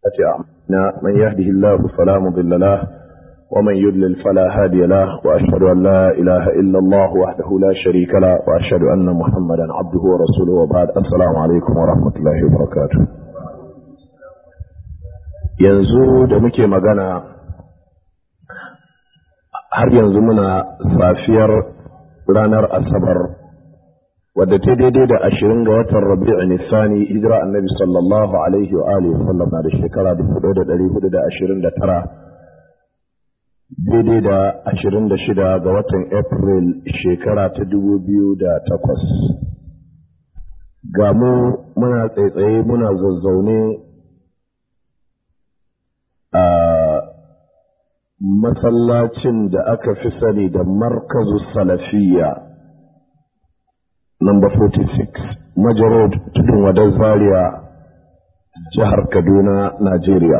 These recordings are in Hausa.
أعمالنا من يهده الله فلا مضل له ومن يضلل فلا هادي له وأشهد أن لا إله إلا الله وحده لا شريك له وأشهد أن محمدا عبده ورسوله وبعد السلام عليكم ورحمة الله وبركاته. yanzu da muke magana har yanzu muna safiyar ranar asabar wadda ta daidai da 20 ga watan rabi'u nisani hijira annabi sallallahu alaihi wa alihi sallam na da shekara 1429 daidai da 26 ga watan april shekara ta 2008. ga mu muna tsaitsaye muna zazzaune a masallacin da aka fi sani da markazu salafiyya number 46 majarod tudun wadar zaria jihar kaduna najeriya.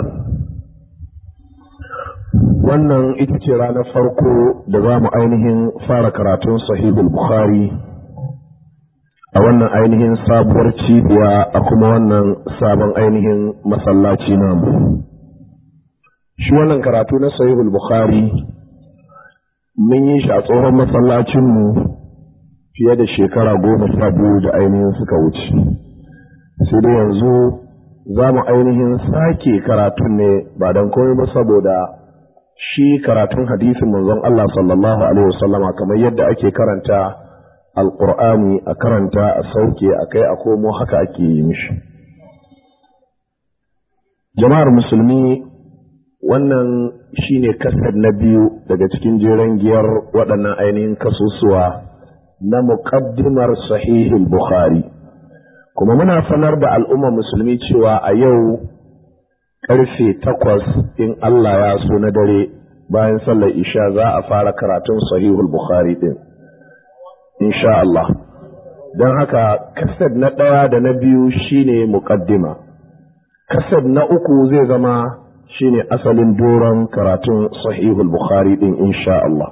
wannan ita ce ranar farko da za mu ainihin fara karatun sahihul bukhari a wannan ainihin sabuwar cibiya a kuma wannan sabon ainihin masallaci namu. shi wannan karatu na sahihul bukhari mun yi shi a tsohon masallacinmu fiye da shekara 12 da ainihin suka wuce, sai dai yanzu za mu ainihin sake karatun ne ba don komai ba saboda shi karatun hadisin manzon Allah sallallahu alaihi wasallama kamar yadda ake karanta alqur'ani a karanta a sauke a kai a komo haka ake yi mishi. jama'ar musulmi, wannan shine kasar na biyu daga cikin jeren giyar waɗannan ainihin kasusuwa na muqaddimar sahihul bukhari, kuma muna sanar da al'umma musulmi cewa a yau karfe 8 in Allah ya so na dare bayan sallar isha za a fara karatun sahihul bukhari din insha Allah. don haka kasar na ɗaya da na biyu shine muqaddima, kasar na uku zai zama shine asalin doron karatun sahihul bukhari din insha Allah.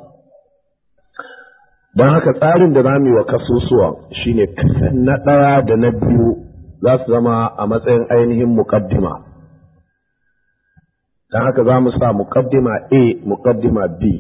don haka tsarin da zamu yi wa kasusuwan shine kasan na ɗaya da na biyu za su zama a matsayin ainihin muqaddima. don haka za mu sa muqaddima A, muqaddima B.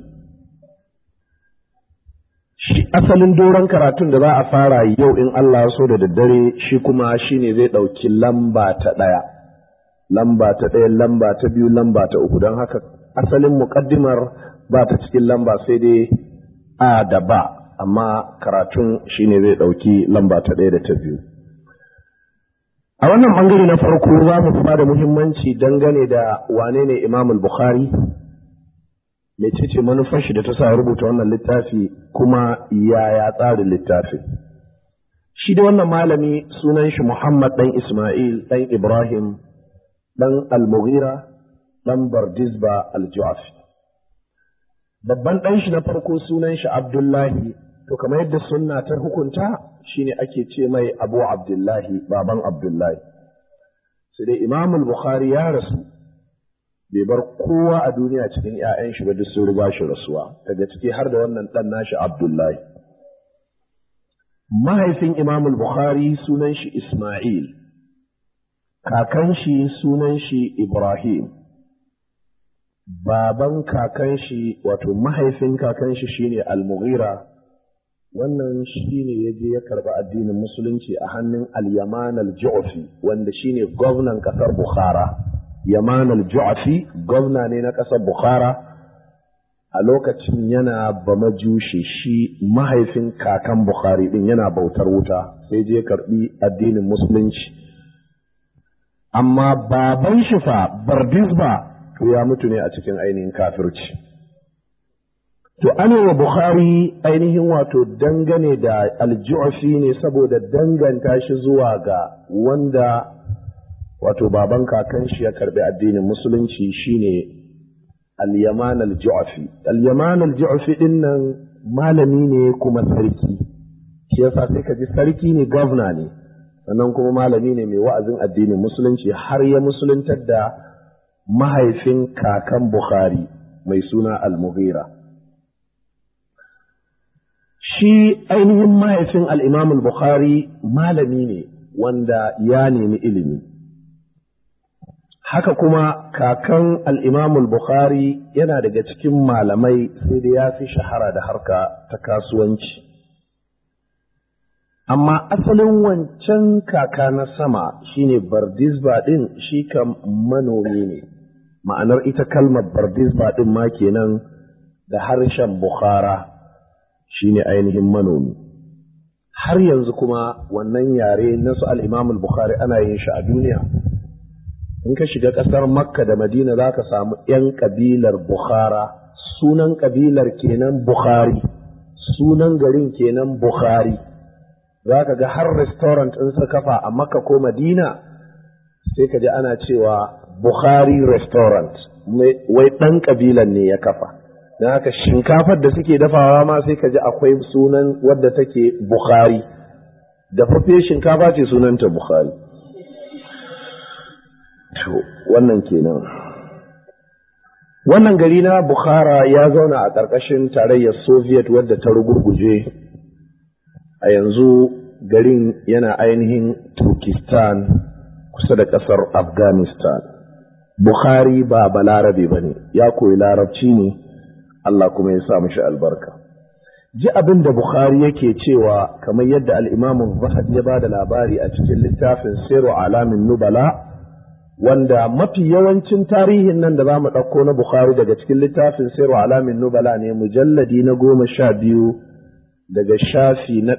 shi asalin doron karatun da za a fara yau in Allah so da daddare shi kuma shine zai ɗauki lamba ta ɗaya, lamba ta ɗaya, lamba ta biyu, lamba ta uku. don haka asalin muƙaddimar ba ta cikin lamba sai dai a da ba, amma karatun shine zai ɗauki lamba ta ɗaya da ta biyu. a wannan bangare na farko za mu ba da muhimmanci dangane da wane ne Imam al-Bukhari, mecece manufar shi da ta sa rubuta wannan littafi, kuma yaya tsarin littafin. shi da wannan malami sunan shi Muhammad dan Ismail dan Ibrahim dan Al-Mughira dan Bardizba Al-Ju'afi. babban dan shi na farko sunan shi Abdullahi, to kamar yadda sunna ta hukunta shine ake ce mai Abu Abdullahi, baban Abdullahi. sai dai Imam al-Bukhari ya rasu bai bar kowa a duniya cikin ƴaƴan shi ba, duk sun riga shi rasuwa, daga ciki har da wannan dan nashi Abdullahi. mahaifin Imam al-Bukhari sunan shi Ismail, kakan shi sunan shi Ibrahim, baban kakan shi wato mahaifin kakan shi shine Al-Mughira. wannan shine yaje ya karba addinin musulunci a hannun Al-Yaman al-Ju'fi wanda shine gwamnan kasar Bukhara. Yaman al-Ju'fi gwamna ne na kasar Bukhara a lokacin yana bamajushi, shi mahaifin kakan Bukhari din yana bautar wuta, sai je karbi addinin musulunci. amma baban shi fa Bardizba to ya mutu ne a cikin ainihin kafirci. to ana wa Bukhari ainihin wato dangane da al-Ju'fi ne saboda danganta shi zuwa ga wanda wato baban kakan shi ya karbi addinin musulunci shine al-Yaman al-Ju'fi. al-Yaman al-Ju'fi din nan malami ne kuma sarki, shi yasa sai ka ji sarki ne, governor ne, sannan kuma malami ne mai wa'azin addinin musulunci, har ya musuluntar da mahaifin kakan Bukhari mai suna Al-Mughira. shi ainihin mahaifin al-Imam al-Bukhari malami ne wanda ya nemi ilimi, haka kuma kakan al'imamul Bukhari yana daga cikin malamai sai da ya fi shahara da harka ta kasuwanci. Amma asalin wancan kaka na sama shine Bardizba ɗin shi kam manomi ne, ma'anar ita kalmar Bardizba ɗin ma kenan da harshen Bukhara shine ainihin manomi. Har yanzu kuma wannan yare na su al'imamul Bukhari ana yin shi a duniya. In ka shiga ƙasar Makka da Madina za ka samu ‘yan ƙabilar Bukhara, sunan ƙabilar kenan Bukhari, sunan garin kenan Bukhari. Za ka ga har restaurant in suka kafa a Makka ko Madina sai ka ji ana cewa Bukhari restaurant, wai ɗan ƙabilan ne ya kafa. Don haka shinkafar da suke dafawa ma sai ka ji akwai sunan wadda take Bukhari, dafaffe shinkafa ce sunanta Bukhari. To, wannan kenan. Wannan gari na Bukhara ya zauna a ƙarƙashin tarayyar Soviet wadda ta rugurguje. A yanzu garin yana ainihin Turkistan kusa da ƙasar Afghanistan. Bukhari ba balarabe ba ne, ya koyi larabci ne, Allah kuma ya sa mishi albarka. Ji abin da Bukhari yake cewa kamar yadda al'imamun Zahabi ya ba da labari a cikin littafin Siru Alamin Nubala, wanda mafi yawancin tarihin nan da za mu ɗauko na Bukhari daga cikin littafin Siru Alamin Nubala ne mujalladi na 12 daga shafi na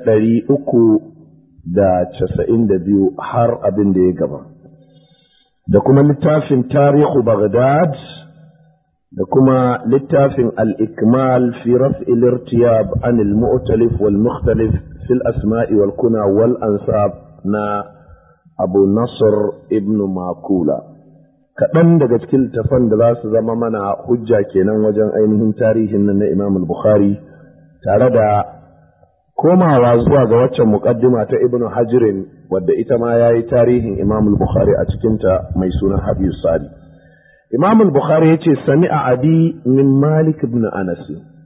392 har abin da ya gaba. Da kuma littafin Tarihu Baghdad da kuma littafin Al-Ikmal fi raf'il irtiyab an al-mu'talif wal mukhtalif fil asma'i wal kuna wal ansab na Abu Nasr ibn Makula. Kaɗan daga cikin littafan da za su zama mana hujja kenan wajen ainihin tarihin nan na Imam al-Bukhari, tare da komawa zuwa ga waccan muqaddima ta Ibn Hajirin wadda ita ma yayi tarihin Imam al-Bukhari a cikinta mai suna Habib Sadi. Imam al-Bukhari yace sami'a abi min Malik ibn Anas.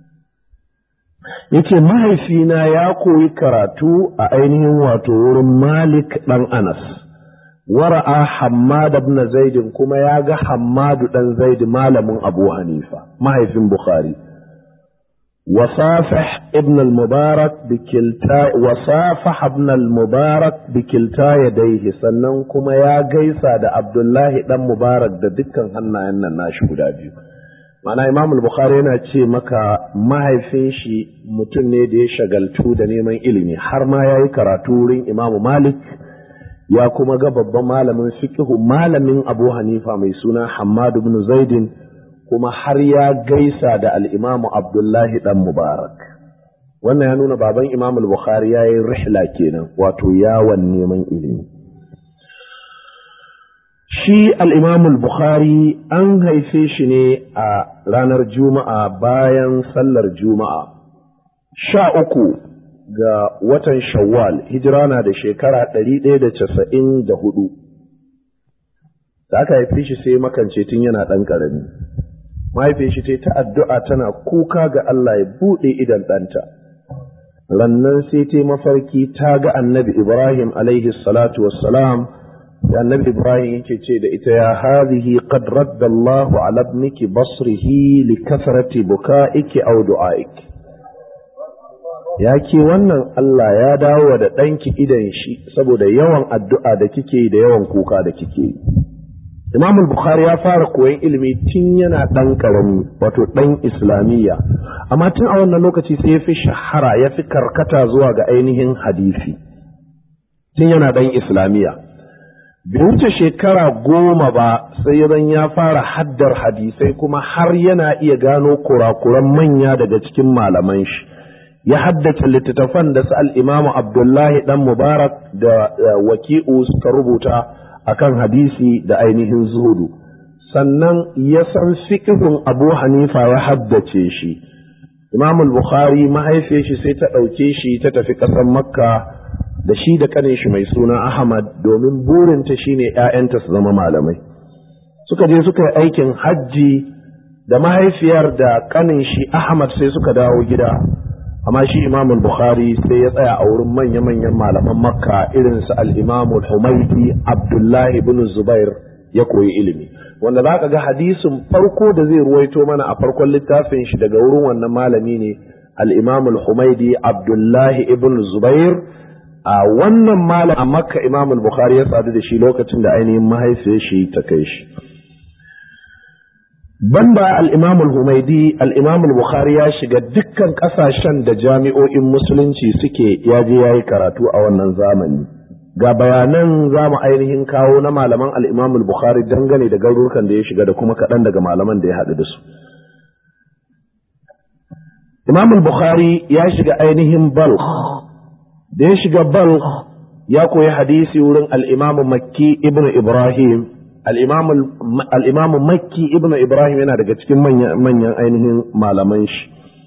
Yace mahaifina ya koyi karatu a ainihin wato wurin Malik dan Anas. Wara'a Hammad ibn Zaid kuma ya ga Hammad dan Zaid malamin Abu Hanifa, mahaifin Bukhari. وصافح ابن المبارك بكلتا يديه sannan kuma ya gaisa da Abdullahi dan Mubarak da dukkan hannayen nan nashi guda biyu. Ma'ana Imam al-Bukhari yana ce maka mahaifin shi mutum ne da ya shagaltu da neman ilimi, har ma yayi karatu wurin Imam Malik, ya kuma ga babban malamin fiqh malamin Abu Hanifa mai suna Hammad ibn Zaid, kuma har ya gaisa da al'imamu Abdullahi ɗan Mubarak. Wannan ya nuna baban Imam al-Bukhari ya yi rihla kenan, wato yawon neman ilimi. Shi al'imam al-Bukhari an haife shi ne a ranar Juma'a bayan sallar Juma'a, 13 ga watan Shawwal, hijira na da shekara 194. Da aka haife shi sai makance tun yana ɗan ƙarami. Mahaifin shi ta addu'a tana kuka ga Allah ya buɗe idan ɗanta. Rannan sai ta mafarki ta ga annabi Ibrahim alaihi salatu wassalam, da annabi Ibrahim yake ce da ita ya hadhihi qad radda Allahu ala ibniki basrihi li kasrati bukaiki aw du'aik. Ya ke wannan Allah ya dawo da ɗanki idan shi saboda yawan addu'a da kike da yawan kuka da kike. Imam al-Bukhari ya fara koyon ilimi tun yana ɗan ƙarami, wato ɗan Islamiyya, amma tun a wannan lokaci sai ya fi shahara, ya fi karkata zuwa ga ainihin hadisi tun yana ɗan Islamiyya. Bai wuce shekara 10 ba sai ya fara haddar hadisai, kuma har yana iya gano kurakuran manya daga cikin malaman shi. Ya haddace littattafan da su al-Imam Abdullahi ɗan Mubarak da Waki'u suka rubuta akan hadisi da ainihin zuhudu, sannan ya san fiqhun Abu Hanifa ya haddace shi. Imam al-Bukhari mahaifiyar shi sai ta ɗauke shi ta tafi ƙasar Makka da shi da ƙanin shi mai suna Ahmad, domin burinta shine ƴaƴanta su zama malamai. Suka je suka yi aikin hajji da mahaifiyar da ƙanin shi Ahmad sai suka dawo gida. Amma shi Imam al-Bukhari sai ya tsaya a wurin manya-manyan malaman Makka irin su al-Imam al-Humaydi, Abdullah ibn Zubair ya koyi ilimi, wanda za ka ga hadisin farko da zai ruwaito mana a farkon littafin shi daga wurin wannan malami ne al-Imam al-Humaydi Abdullahi ibn Zubair. A wannan malam a Makka Imam al-Bukhari ya sadu da shi lokacin da ainihin mahaifiyar shi ta kai shi. Banda al-Imam al-Humaydi, al-Imam al-Bukhari ya shiga dukkan kasashen da jami'o'in musulunci suke yaje yayi karatu a wannan zamani. Ga bayanan za mu ainihin kawo na malaman al-Imam al-Bukhari dangane da garurukan da ya shiga da kuma kaɗan daga malaman da ya haɗu da su. Imam al-Bukhari ya shiga ainihin Balkh. Da ya shiga Balkh ya koyi hadisi wurin al-Imam Makki ibn Ibrahim. Al-Imam Makki ibn Ibrahim yana daga cikin manyan ainihin malaman shi.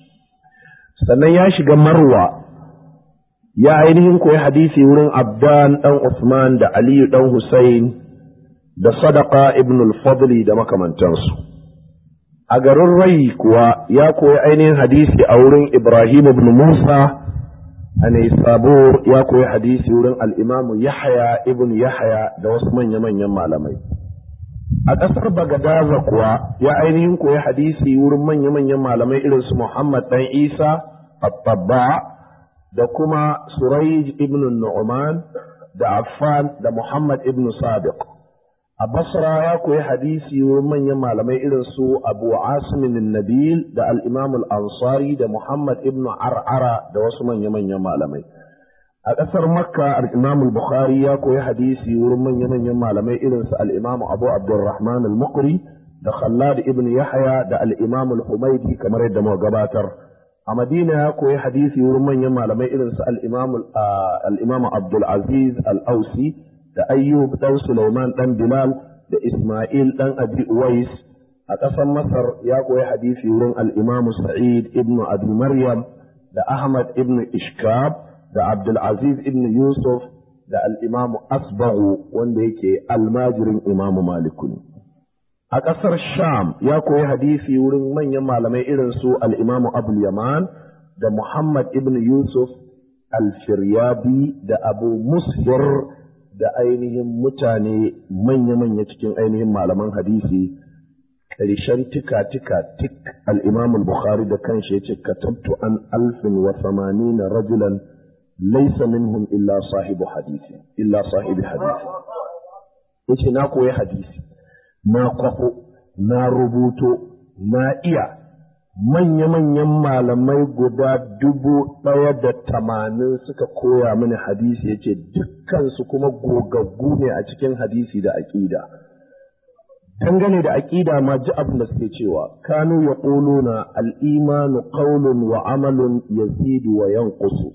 Sannan ya shiga Marwa ya ainihin koyi hadisi wurin Abdan dan Uthman da Aliyu dan Hussein da Sadaqa ibn al-Fadli da makamantansu. A garin Rai kuwa ya koyi ainihin hadisi a wurin Ibrahim ibn Musa, a Naisabur ya koyi hadisi wurin al-Imam Yahya ibn Yahya da wasu manya-manyan malamai. A ƙasar Bagadaza kuwa ya ainihin koyi hadisi wurin manya-manyan malamai irin su Muhammad dan Isa at-Tabba da kuma Surayj ibn Nu'man da Affan da Muhammad ibn Sadiq. A Basra ya koyi hadisi wurin manyan malamai irin su Abu Asim an-Nabil da al-Imam al-Ansari da Muhammad ibn Ar'ara da wasu manya-manyan malamai. A ƙasar Makka al-Imam al-Bukhari ya koyi hadisi wurin manya-manyan malamai irin su al-Imam Abu Abdurrahman al-Muqri da Khallad ibn Yahya da al-Imam al-Humaydi kamar yadda muka gabatar. A Madina ya koyi hadisi wurin manyan malamai irin su al-Imam Abdul Aziz al-Ausi da Ayyub dan Sulaiman dan Bilal da Ismail dan Abi Uwais. A ƙasar Masar ya koyi hadisi wurin al-Imam Sa'id ibn Abi Maryam da Ahmad ibn Ishkab da Abdul Aziz ibn Yusuf da al-Imam Asbaghu wanda yake almajirin Imam Malik ne. A ƙasar Sham ya koyi hadisi wurin manyan malamai irin su al-Imam Abul Yaman da Muhammad ibn Yusuf al-Firyabi da Abu Mushir da ainihin mutane manya-manya cikin ainihin malaman hadisi. Ƙarshen tik al-Imam al-Bukhari da kanshi yace katabtu an 1080 rajulan laysa minhum illa sahibi hadisi yace na koyi hadisi, na kwafo, na rubuto, na iya manya-manyan malamai guda 180 suka koya mini hadisi, yace dukkansu kuma gogaggu ne a cikin hadisi da aƙida. Dangane da aƙida ma ji abin da suke cewa kanu yaquluna al-imanu qawlun wa amalun yazidu wa yanqusu.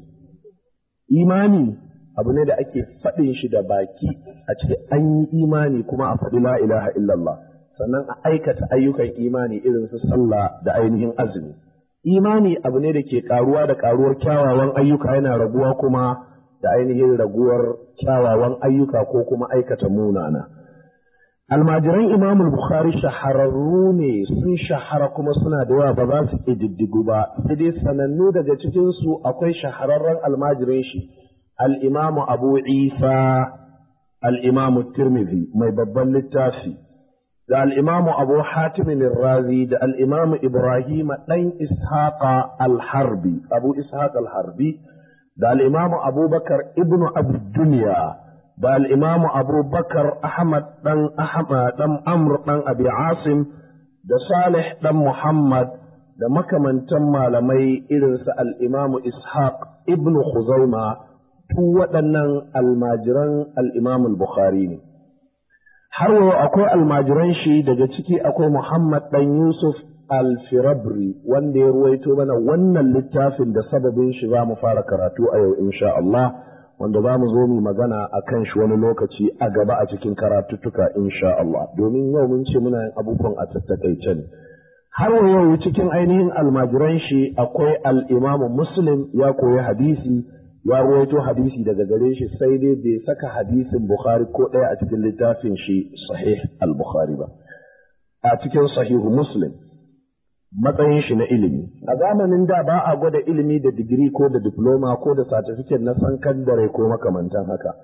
Imani abu ne da ake faɗin shi da baki a cikin an yi imani kuma a faɗi la ilaha illallah, sannan a aikata ayyukan imani irin su sallah da ainihin azumi. Imani abu ne da ke karuwa da karuwar kyawawan ayyuka, yana raguwa kuma da ainihin raguwar kyawawan ayyuka ko kuma aikata munana. Almajiran Imam Bukhari shahararru ne, sun shahara kuma suna da yawa ba za su ƙididdigu ba, sai dai sanannu daga cikinsu akwai shahararren almajirin shi al-Imam Abu Isa al-Imam Tirmidhi mai babban littafi, da al-Imam Abu Hatim ar-Razi da al-Imam Ibrahim dan Ishaq al-Harbi, Abu Ishaq al-Harbi, da al-Imam Abubakar ibn Abi Dunya da al-Imam Abubakar Ahmad dan Amr dan Abi Asim da Salih dan Muhammad da makamantan malamai irin su al-Imam Ishaq ibn Khuzaima. Tu waɗannan almajiran al-Imam al-Bukhari ne. Har wa akwai almajiran shi, daga ciki akwai Muhammad dan Yusuf al-Firabri wanda ya ruwaito mana wannan littafin da sababin shi za mu fara karatu a yau insha Allah, wanda za mu zo mu magana a kan shi wani lokaci a gaba a cikin karatuttuka insha Allah, domin yau mun ce muna yin abubuwan a tattakaice ne. Har wa yau cikin ainihin almajiran shi akwai al-Imam Muslim, ya koyi hadisi, ya ruwaito hadisi daga gare shi, sai dai bai saka hadisin Bukhari ko ɗaya a cikin littafin shi Sahih al-Bukhari ba. A cikin Sahihu Muslim matsayin shi na ilimi, a zamanin da ba a gwada ilimi da digiri ko da diploma ko da certificate na sakandare ko makamantan haka,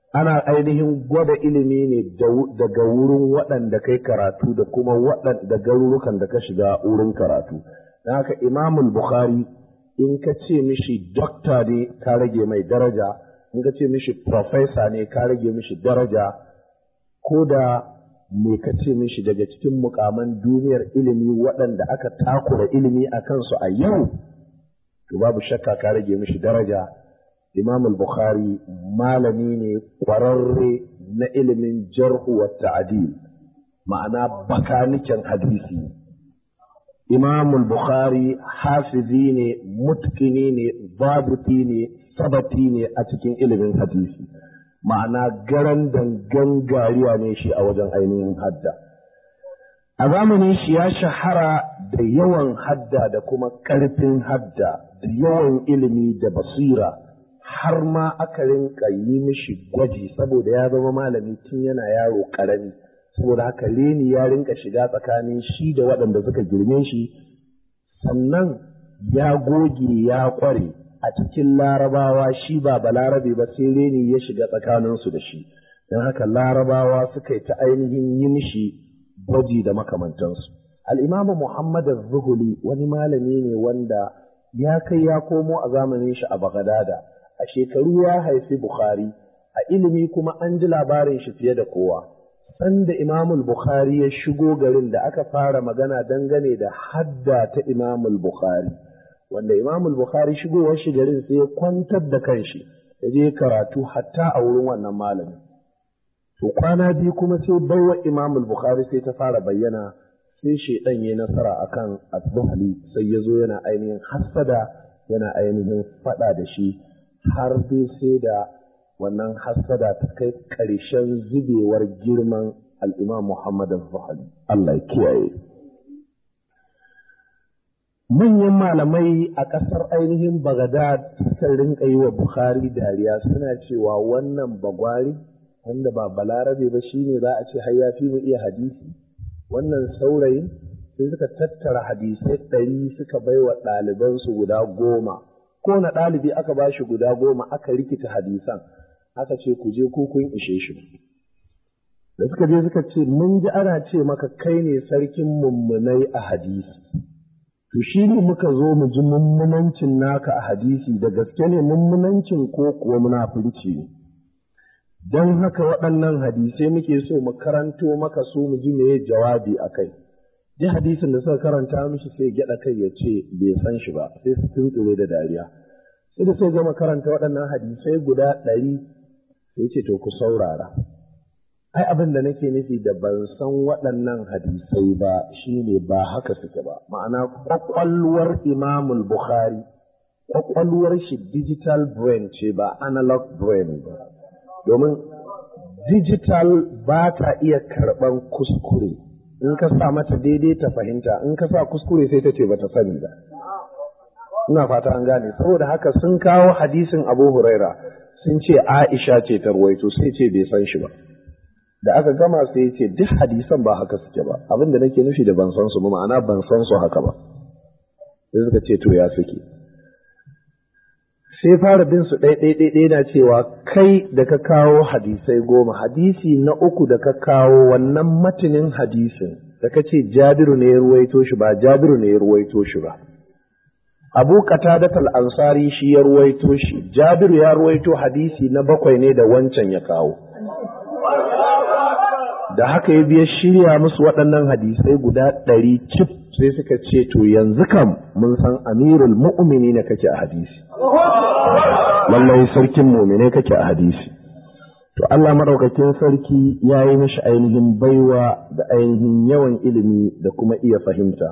ana ainihin gwada ilimi ne daga wurin waɗanda kai karatu da kuma waɗanda garurukan da ka shiga wurin karatu. Don haka Imamul Bukhari in ka ce mishi dokta ne ka rage mai daraja, in ka ce mishi profesa ne ka rage mishi daraja, ko da me ka ce mishi daga cikin mukaman duniyar ilimi waɗanda aka takura ilimi a kansu a yau, to babu shakka ka rage mishi daraja. Imam al-Bukhari malami ne ƙwararre na ilimin jarhu wa ta'dil, ma'ana bakaniken hadisi. Imam al-Bukhari hafizi ne, mutkini ne, babiti ne, sabati ne a cikin ilimin hadisi, ma'ana garan dangan gariya ne shi a wajen ainihin hadda. A zamanin shi ya shahara da yawan hadda da kuma ƙarfin hadda, da yawan ilimi da basira, har ma aka rinka yi mishi gwaji saboda ya zama malami tun yana yaro ƙarami, saboda haka reni ya rinka shiga tsakanin shi da waɗanda suka girme shi. Sannan ya goge ya ƙware a cikin larabawa, shi ba balarabe ba, sai reni ya shiga tsakaninsu da shi, don haka larabawa suka yi ta ainihin yi mishi gwaji da makamantansu. Al'imamu Muhammad az-Zuhuli wani malami ne wanda ya kai ya komo a zamanin shi a Baghdada. A shekaru ya haifi Bukhari, a ilimi kuma an ji labarin shi fiye da kowa. Sanda Imamul Bukhari ya shigo garin da aka fara magana dangane da hadda ta Imamul Bukhari, wanda Imamul Bukhari shigowar shi garin sai ya kwantar da kanshi, ya je karatu hatta a wurin wannan malami. To kwana biyu kuma sai baiwa Imamul Bukhari sai ta fara bayyana, sai shaidan ya nasara akan Az-Zuhli, sai ya zo yana ainihin hassada, yana ainihin faɗa da shi, har dai sai da wannan hassada ta kai ƙarshen zubewar girman al'imam Muhammad az-Zuhli. Allah ya kiyaye. Manyan malamai a ƙasar ainihin Baghdad suka rinƙa yi wa Bukhari dariya, suna cewa wannan bagwari wanda ba balarabe ba shine za a ce har ya fi mu iya hadisi. Wannan saurayin sai suka tattara hadisai 100 suka bai wa ɗalibansu guda 10. Kowane ɗalibi aka ba shi guda 10, aka rikita hadisan, aka ce ku je ku kun ishe shi. Da suka je suka ce mun ji ana ce maka kai ne sarkin mummunai a hadisi, to shi ne muka zo mu ji mummunancin naka a hadisi, da gaske ne mummunancin ko kuwa munafurci ne. Don haka waɗannan hadisai muke so mu karanto maka su mu ji meye jawabi a kai. Duk hadisin da suka karanta mishi sai gyaɗa kai ya ce bai san shi ba, sai su tuntsure da dariya. Sai da sai gama karanta waɗannan hadisai guda 100, sai ce to ku saurara. Ai abin da nake nufi da ban san waɗannan hadisai ba shine ba haka suke ba. Ma'ana kwakwalwar Imamul Bukhari, kwakwalwar shi digital brain ce ba analog brain ba. Domin digital ba ta iya karɓan kuskure. In ka sa mata daidai ta fahimta, in ka sa kuskure sai ta ce ba ta sani ba. Ina fata an gane, saboda haka sun kawo hadisin Abu Huraira, sun ce Aisha ce ta ruwaito, sai ce bai san shi ba. Da aka gama sai ya ce duk hadisan ba haka suke ba, abin da nake nufi da ban san su ba, ma'ana ban san su haka ba. Sai suka ce to ya suke. Sai fara bin su ɗai na cewa kai da ka kawo hadisai 10, hadisi na 3 da ka kawo wannan matanin hadisin da ka ce Jabiru ne ya ruwaito shi, ba Jabiru ne ya ruwaito shi ba. Abu Qatadah al-Ansari shi ya ruwaito shi, Jabiru ya ruwaito hadisi na 7 ne da wancan ya kawo. Da haka ya biya shirya musu waɗannan hadisai guda 100 cif, sai suka ce to yanzu kam mun san amirul mu'mini ne kake a hadisi, lallai sarkin mu'mine kake a hadisi. To Allah madaukakin sarki ya yi mishi ainihin baiwa da ainihin yawan ilimi da kuma iya fahimta.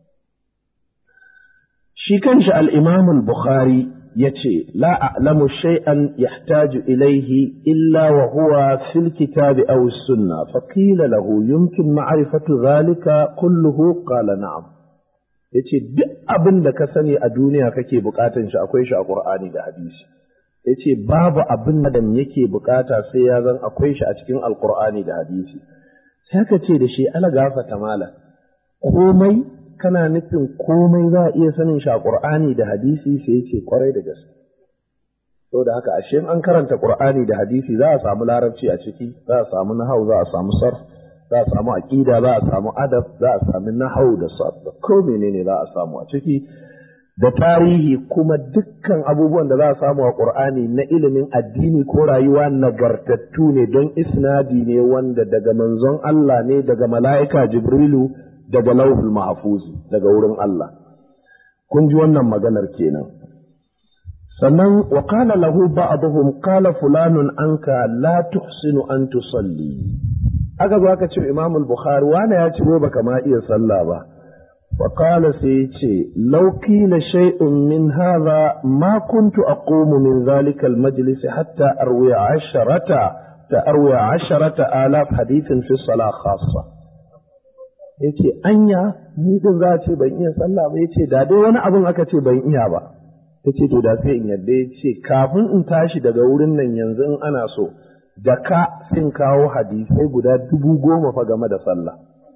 Shi kanshi al-Imam al-Bukhari yace la a'lamu shay'an yahtaju ilayhi illa wa huwa fil kitabi aw as-sunnah fa qila lahu yumkin ma'rifatu dhalika kulluhu qala na'am. Yace duk abin da ka sani a duniya kake bukatun shi akwai shi a Qur'ani da hadisi. Yace babu abin da yake bukata sai ya zan akwai shi a cikin Al-Qur'ani da hadisi. Sai ka ce da shi ala gafata mala, komai kana nufin komai za a iya sanin shi a Qur'ani da hadisi? Sai yace kwarai da gaske. saboda haka ashe an karanta Qur'ani da hadisi za a samu larabci a ciki, za a samu nahwu, za a samu sarf, za a samu aqida, za a samu adab, za a samu nahwu da sarf, ko menene za a samu a ciki, da tarihi, kuma dukkan abubuwan da za a samu a Qur'ani na ilimin addini ko rayuwa nagartattu ne, don isnadi ne wanda daga manzon Allah ne, daga mala'ika Jibrilu, daga lauhul mahfuz, daga wurin Allah. Kun ji wannan maganar kenan. sannan wa qala lahu ba'dhum qala fulanun anka la tuhsinu an tusalli. aka zo aka ce Imam al-Bukhari wani ya ce baka ma iya sallah ba. wa qala sai ce law qila shay'un min hadha ma kuntu aqumu min dhalika al-majlis hatta arwi 10,000 hadithin fi salah khassa. yace anya ni din za ce ban iya sallah ba, yace da dai wani abun aka ce ban iya ba, yace to da sai in yadda, yace kafin in tashi daga wurin nan yanzu in ana so da ka sin kawo hadisai guda 10,000 fa game da sallah.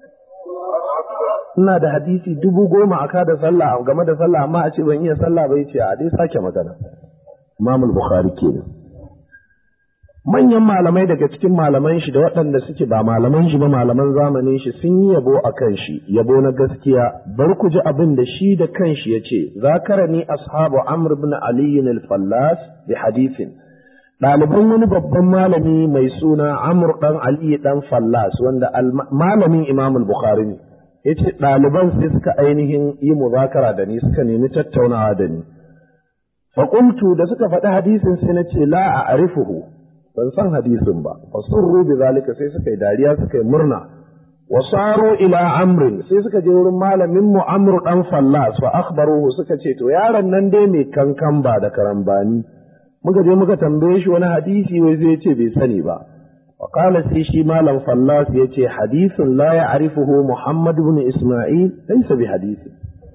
ina da hadisi 10,000 aka da sallah game da sallah, amma a ce ban iya sallah ba, yace a dai sake magana. Imam al-Bukhari kenan. manyan malamai daga cikin malaman shi da waɗanda suke ba malaman shi ba, malaman zamanin shi, sun yi yabo a kan shi, yabo na gaskiya. Bar ku ji abin da shi da kanshi ya ce, zakarani ashabu Amr ibn Ali al-Fallas bi hadithin. ɗaliban wani babban malami mai suna Amr dan Ali dan Fallas, wanda malamin Imam al-Bukhari ne, yace ɗaliban sai suka ainihin yi muzakara da ni, suka nemi tattaunawa da ni. fa qultu, da suka faɗi hadisin sai na ce la a'rifuhu, ban san hadisin ba. fasurru bi zalika, sai suka yi dariya, suka yi murna. wasaru ila amrin, sai suka je wurin malamin mu Amr dan Fallas, fa akhbaruhu, suka ce to yaron nan dai mai kankan ba da karambani. muka je muka tambaye shi wani hadisi, wai zai ce bai sani ba. wa qala, sai shi malam Fallas yace hadithun la ya'rifuhu Muhammad ibn Isma'il laysa bi hadisi.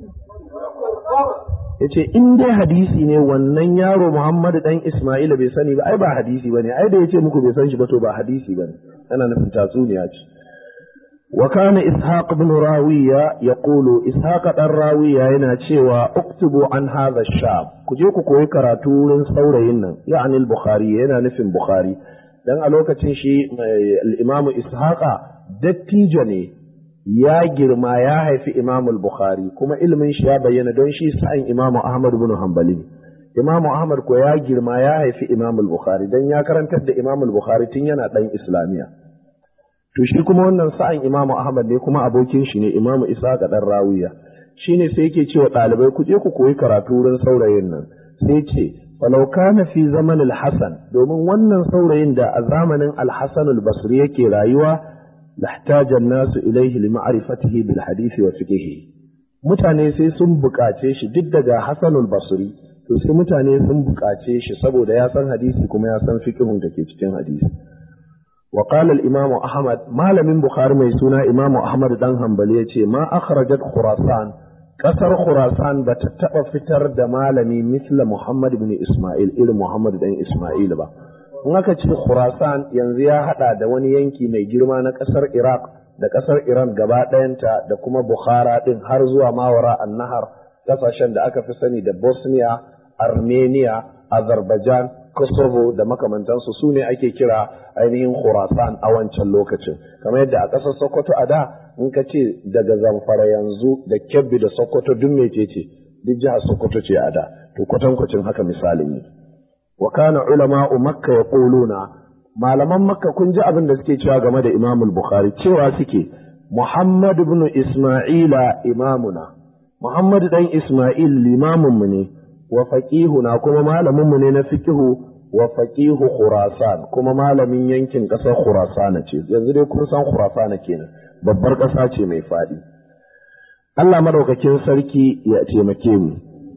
yace in dai hadisi ne wannan yaro Muhammad dan Isma'ila bai sani ba, ai ba hadisi bane. ai da yace muku bai san shi ba to ba hadisi bane, ana nufin tatsuniya ce. wa kana Ishaq ibn Rawiya yaqulu, Ishaq dan Rawiya yana cewa uktubu an hadha ash-shab, ku je ku koyi karatu wurin saurayin nan, ya'ani al-Bukhari, yana nufin Bukhari. dan a lokacin shi al-Imam Ishaq dattijo ne, ya girma, ya haifi Imam al-Bukhari, kuma ilimin shi ya bayyana don shi sa'in Imam Ahmad ibn Hanbali. Imam Ahmad ko ya girma, ya haifi Imam al-Bukhari, dan ya karantar da Imam al-Bukhari tun yana dan Islamiya. To shi kuma wannan sa'in Imam Ahmad ne, kuma abokin shi ne Imam Ishaq dan Rawiya. Shine sai yake cewa ɗalibai ku je ku koyi karatu wurin saurayin nan. Sai ce falau kana fi zaman al-Hasan, domin wannan saurayin da a zamanin al-Hasan al-Basri yake rayuwa, لاحتاج الناس إليه لمعرفته بالحديث وفقهه. mutane sai sun buƙace shi, duk daga Hasanul Basri, to sai mutane sun buƙace shi saboda ya san hadisi kuma ya san fiqhun da ke cikin hadisi. wa qala al-Imam Ahmad, malamin Bukhari mai suna Imam Ahmad dan Hanbali yace ma akhrajat Khurasan, kasar Khurasan ba ta taba fitar da malami misla Muhammad ibn Isma'il, irin Muhammad dan Isma'il ba. in aka ce Khurasan yanzu ya hada da wani yanki mai girma na kasar Iraq da kasar Iran gaba ɗayanta, da kuma Bukhara din har zuwa mawara an-nahar, kasashen da aka fi sani da Bosnia, Armenia, Azerbaijan, Kosovo da makamantansu, su ne ake kira ainihin Khurasan a wancan lokacin. kamar yadda a ƙasar Sokoto a da, in ka ce daga Zamfara yanzu da Kebbi da Sokoto duk mecece, duk jihar Sokoto ce a da, to kwatankwacin haka misalin ne. wa kana ulama'u Makka yaquluna, malaman Makka kun ji abin da suke cewa game da Imam al-Bukhari, cewa suke Muhammad ibn Isma'ila imamuna, Muhammad dan Isma'il limamin mu ne, wa faqihuna, kuma malamin mu ne na fiqhu, wa faqihu Khurasan, kuma malamin yankin kasar Khurasan ce. yanzu dai kun san Khurasan kenan, babbar kasa ce mai fadi. Allah madaukakin sarki ya taimake mu.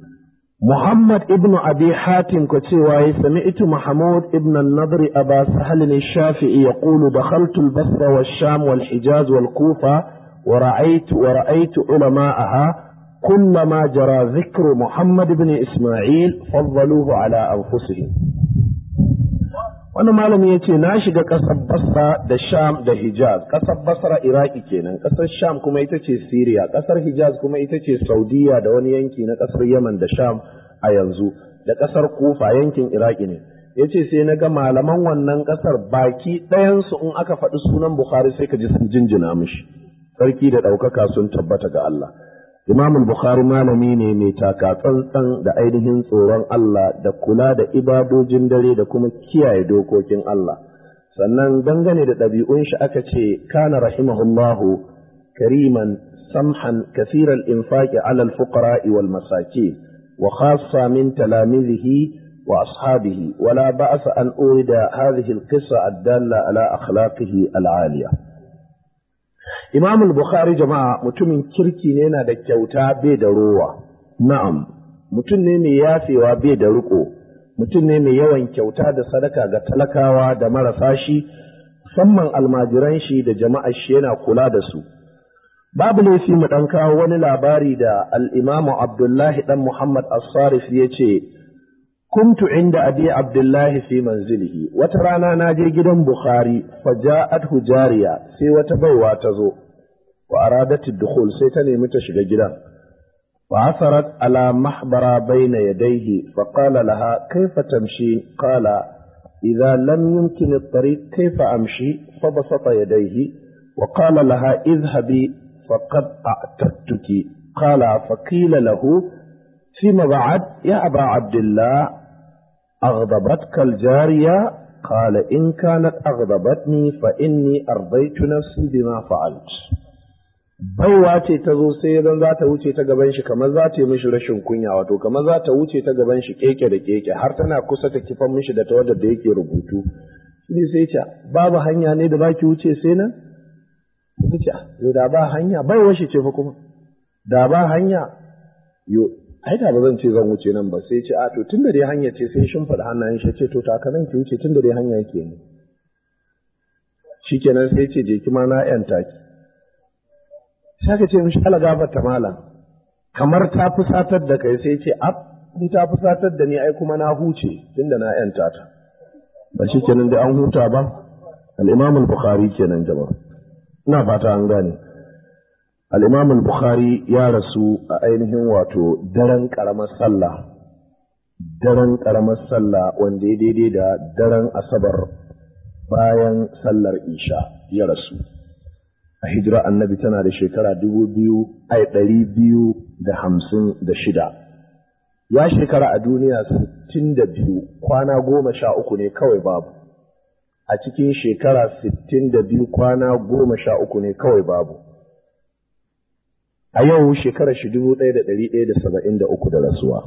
Muhammad ibn Abi Hatim ko cewa ya sami'tu Mahmud ibn an-Nadr Aba Sahl al-Shafi'i yaqulu dakhaltu al-Basra wash-Sham wal-Hijaz wal-Kufa wa ra'aytu ulama'aha kullama jara dhikru Muhammad ibn Isma'il faddaluhu ala anfusihim. Wannan malami yace na shiga ƙasar Basra da Sham da Hijaz. ƙasar Basra Iraki kenan, ƙasar Sham kuma ita ce Syria, ƙasar Hijaz kuma ita ce Saudiya da wani yanki na ƙasar Yaman da Sham a yanzu. da ƙasar Kufa yankin Iraki ne. Yace sai na ga malaman wannan ƙasar baki ɗayansu in aka faɗi sunan Bukhari sai ka ji sun jinjina mishi. Sarki da ɗaukaka sun tabbata ga Allah. Imam Bukhari malami ne mai taka tsantsan da ainihin tsoron Allah da kula da ibadojin dare da kuma kiyaye dokokin Allah. Sannan dangane da ɗabi'un shi aka ce kana rahimahullahu kariman samhan kathiral infaqi ala al-fuqara wal masakin wa khassa min talamizihi wa ashabihi wala ba'sa an urida hadhihi al-qissa ad-dalla ala akhlaqihi al-'aliya. Imam al-Bukhari jama'a mutumin kirki ne, yana da kyauta bai da rowa. Na'am, mutum ne mai yafewa bai da riko, mutum ne mai yawan kyauta da sadaka ga talakawa da marasa shi, musamman almajiran shi da jama'ar shi yana kula da su. Babu laifi mu dan kawo wani labari da al-Imam Abdullahi dan Muhammad As-Sarif yace كنت عند أبي عبد الله في منزله وترانا ناجي جدا بخاري فجاءته جارية سي وتبوى تزو وأرادت الدخول سيتني متشغ جدا وعثرت على محبرة بين يديه فقال لها كيف تمشي؟ قال إذا لم يمكن الطريق كيف أمشي؟ فبسط يديه وقال لها اذهبي فقد أعتدتك. قال فقيل له فيما بعد يا أبا عبد الله أغضبتك الجارية؟ قال إن كانت أغضبتني فإني أرضيت نفسي بما فعلت. baiwa ce ta zo sai idan za ta wuce ta gaban shi kamar za ta yi mishi rashin kunya, wato kamar za ta wuce ta gaban shi keke da keke har tana kusa ta kifan mishi da tawadar da yake rubutu. Shi sai ce babu hanya ne da baki wuce sai nan? Ta ce da ba hanya, baiwa shi ce fa kuma da ba hanya yo ai da ba zan ce zan wuce nan ba. Sai ce a to tun da dai hanya ce sai shimfiɗa hannayen shi ce to takanan ki wuce tun da dai hanya yake ne. Shikenan sai ce je ki ma na yanta ki. Sai ka ce mishi ala gafarta malam kamar ta fusatar da kai, sai ce ab in ta fusatar da ni ai kuma na huce tunda na yanta ta. Ba shikenan dai an huta ba. Al-Imam al-Bukhari kenan jama'a, ina fata an gane. Al-Imam al-Bukhari ya rasu a ainihin wato daren karamar sallah wanda ya daidai da daren Asabar bayan sallar Isha ya rasu. A hijira annabi tana da shekara 256. Ya shekara a duniya 62, kwana 13 ne kawai babu. A cikin shekara 62 kwana 13 ne kawai babu. A yau shekarar shi 1173 da rasuwa.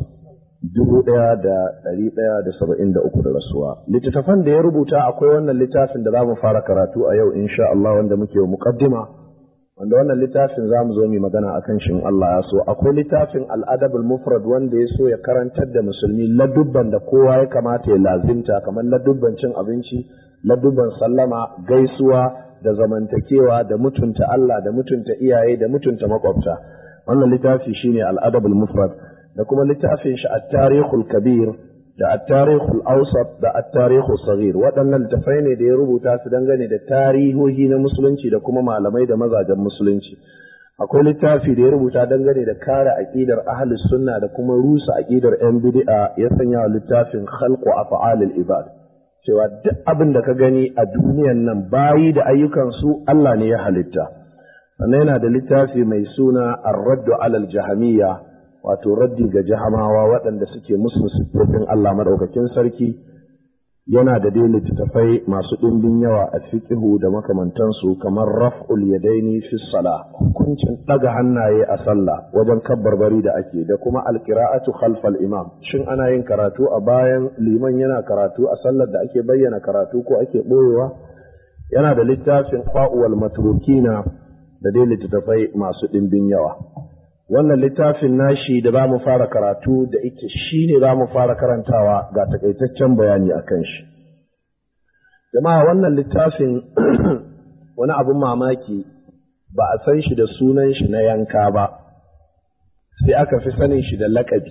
1173 da rasuwa. Littattafan da ya rubuta akwai wannan littafin da za mu fara karatu a yau insha Allah wanda muke muqaddima, wanda wannan littafin za mu zo mu magana akan shin Allah ya so. Akwai littafin al-Adab al-Mufrad wanda ya so ya karantar da musulmi ladubban da kowa ya kamata ya lazimta, kamar ladubban cin abinci, ladubban sallama, gaisuwa da zamantakewa da mutunta Allah da mutunta iyaye da mutunta makwabta. Wannan littafi shine al-Adab al-Mufrad, da kuma littafin shi at-Tarikhul Kabir da at-Tarikhul Awsat da at-Tarikhus Saghir. Waɗannan littafai ne da ya rubuta su dangane da tarihohi na musulunci da kuma malamai da mazajen musulunci. Akwai littafi da ya rubuta dangane da kare aqidar ahlus sunna da kuma rusa aqidar yan bid'a, ya sanya wa littafin Khalqu Af'alil Ibad, cewa duk abin da ka gani a duniyan nan bayi da ayyukan su Allah ne ya halitta. Sannan yana da littafi mai suna Ar-Raddu 'ala al-Jahmiyya, wato raddi ga jahamawa waɗanda suke musu siffofin Allah madaukakin sarki. Yana da dai littattafai masu ɗimbin yawa a fiqhu da makamantansu, kamar raf'ul yadaini fi salah, hukuncin ɗaga hannaye a sallah wajen kabbarbari da ake, da kuma alqira'atu khalfal imam, shin ana yin karatu a bayan liman yana karatu a sallar da ake bayyana karatu ko ake ɓoyewa. Yana da littafin qa'uwal matrukina da dai littattafai masu ɗimbin yawa. Wannan littafin nashi da za mu fara karatu da ita shi ne za mu fara karantawa, ga takaitaccen bayani a kan shi. Jama'a, wannan littafin wani abin mamaki, ba a san shi da sunan shi na yanka ba, sai aka fi sanin shi da laƙabi.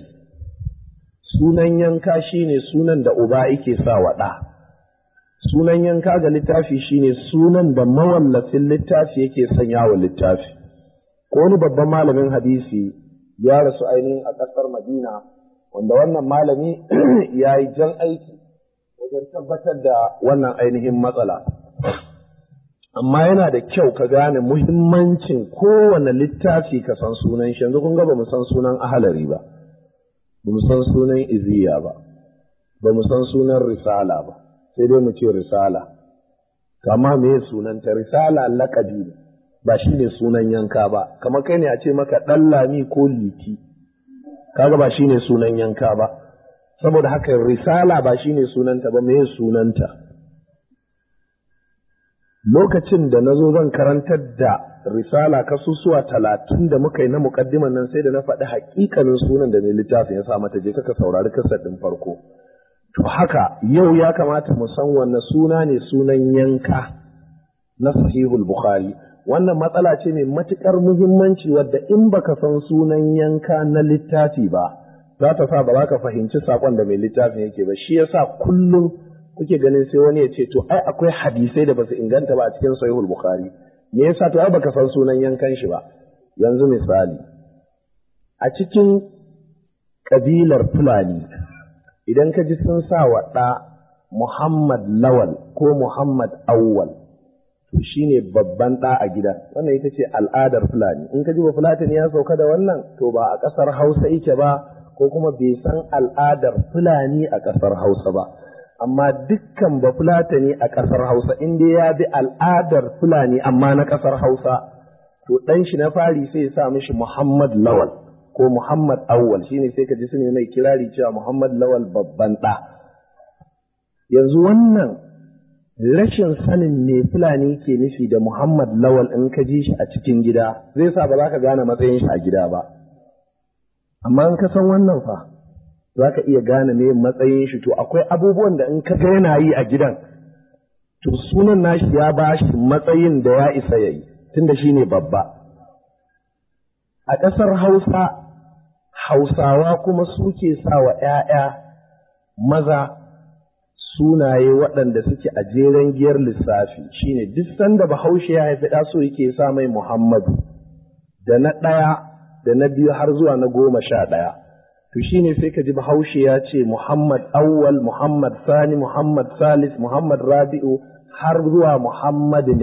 Sunan yanka shi ne sunan da uba yake sa wa ɗa. Sunan yanka ga littafi shi ne sunan da mawallafin littafi yake sanya wa littafi. Ko wani babban malamin hadisi ya rasu ainihin a ƙasar Madina, wanda wannan malami ya yi jan aiki wajen tabbatar da wannan ainihin matsala. Amma yana da kyau ka gane muhimmancin kowane littafi ka san sunan shi. Yanzu kun ga ba mu san sunan ahalari ba, ba mu san sunan iziya ba, ba mu san sunan risala ba, sai dai mu ce risala. Kama me sunanta? Risala laƙabi ne, ba shi ne sunan yanka ba. Kamar kai ne a ce maka ɗan lami ko liti, kaga ba shi ne sunan yanka ba. Saboda haka risala ba shi ne sunanta ba, me sunanta? Lokacin da na zo zan karantar da risala kasusuwa 30 da muka yi na muƙaddiman nan, sai da na faɗi haƙiƙanin sunan da mai littafin ya sa mata, je ka saurari kasar ɗin farko. To haka yau ya kamata mu san wanne suna ne sunan yanka na Sahihul Bukhari. Wannan matsala ce mai matuƙar muhimmanci wadda in baka san sunan yanka na littafi ba, za ta sa ba za ka fahimci saƙon da mai littafin yake ba. Shi yasa kullum kuke ganin sai wani ya ce to ai akwai hadisai da basu inganta ba a cikin Sahihul Bukhari. Me yasa? To ai baka san sunan yankan shi ba. Yanzu misali, a cikin kabilar Fulani idan ka ji sun sa wa ɗa Muhammad Lawal ko Muhammad Awwal, to shine babban ɗa a gidan. Wannan ita ce al'adar Fulani. In ka ji ba Fulatani ya sauka da wannan, to ba a ƙasar Hausa yake ba, ko kuma bai san al'adar Fulani a ƙasar Hausa ba. Amma dukkan ba Fulatani a ƙasar Hausa in dai ya bi al'adar Fulani amma na ƙasar Hausa, to ɗan shi na fari sai ya sa mishi Muhammad Lawal ko Muhammad Awwal. Shine sai ka ji su ne mai kirari cewa Muhammad Lawal babban ɗa. Yanzu wannan rashin sanin me Fulani ke nufi da Muhammad Lawal in ka ji shi a cikin gida zai sa ba za ka gane matsayin shi a gida ba. Amma in ka san wannan fa, za ka iya gane me matsayin shi. To akwai abubuwan da in ka ga yana yi a gidan, to sunan nashi ya ba shi matsayin da ya isa yayi, tunda shi ne babba. A ƙasar Hausa, Hausawa kuma suke sa wa ‘ya'ya maza sunaye waɗanda suke a jeren giyar lissafi. Shine duk sanda Bahaushe ya haifi ɗa so yake sa mai Muhammadu, da na ɗaya da na biyu har zuwa na 11. To shine sai ka ji Bahaushe ya ce Muhammad Awwal, Muhammad Sani, Muhammad Salis, Muhammad Rabi'u, har zuwa Muhammadin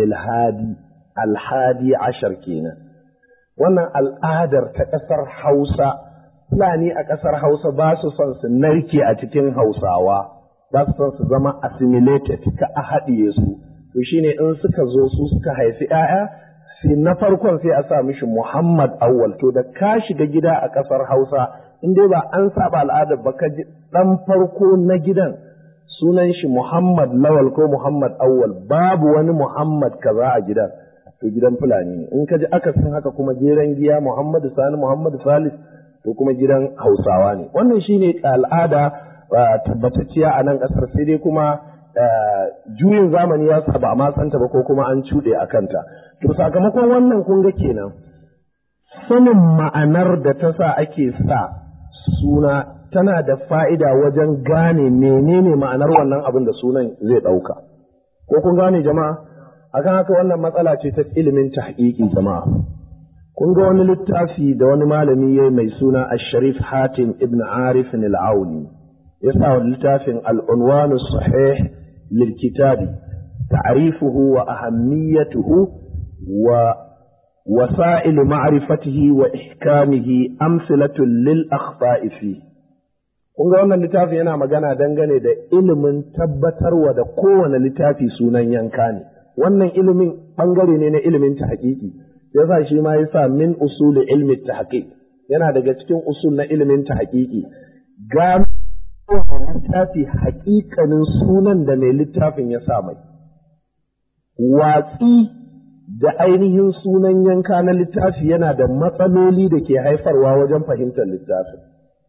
Alhadi ashar kenan. Wannan al'adar ta ƙasar Hausa, Fulani a ƙasar Hausa ba su son su narke a cikin Hausawa, ba su son su zama assimilated, ka a haɗiye su. To shine in suka zo su suka haifi ‘ya'ya, sai na farkon sai a sa mishi Muhammad Awwal. To da ka shiga gida a ƙasar Hausa, in dai ba an saba al'adar ba, ka ji ɗan farko na gidan sunan shi Muhammad Lawal ko Muhammad Awwal, babu wani Muhammad kaza a gidan, to gidan Fulani ne. In ka ji akasin haka kuma jeren giya Muhammadu Sani, Muhammadu Salis, to kuma gidan Hausawa ne. Wannan shine al'ada tabbatacciya a nan ƙasar, sai dai kuma juyin zamani ya sa ba a matsanta ba ko kuma an cuɗe a kanta. To sakamakon wannan kun ga kenan sanin ma'anar da ta sa ake sa suna tana da fa'ida wajen gane menene ma'anar wannan abin da sunan zai ɗauka. Ko kun gane jama'a? Akan haka wannan matsala ce ta ilimin tahqiqi jama'a. Kun ga wani littafi da wani malami yayi mai suna Ash-Sharif Hatim ibn Arif al-Auni, ya sa wa littafin al-Unwan as-Sahih lil Kitabi, ta'rifuhu wa ahammiyatuhu wa wasa'il ma'rifatihi wa ihkamihi amsalatun lil akhta'i fi. Kun ga wannan littafi yana magana dangane da ilimin tabbatarwa da kowane littafi sunan yanka ne. Wannan ilimin bangare ne na ilimin tahqiqi. Yasa shi ma yasa min usuli ilmi tahqiq, yana daga cikin usul na ilimin tahqiqi. Ga littafi haƙiƙanin sunan da mai littafin ya sa mai. Watsi da ainihin sunan yanka na littafi yana da matsaloli da ke haifarwa wajen fahimtar littafin.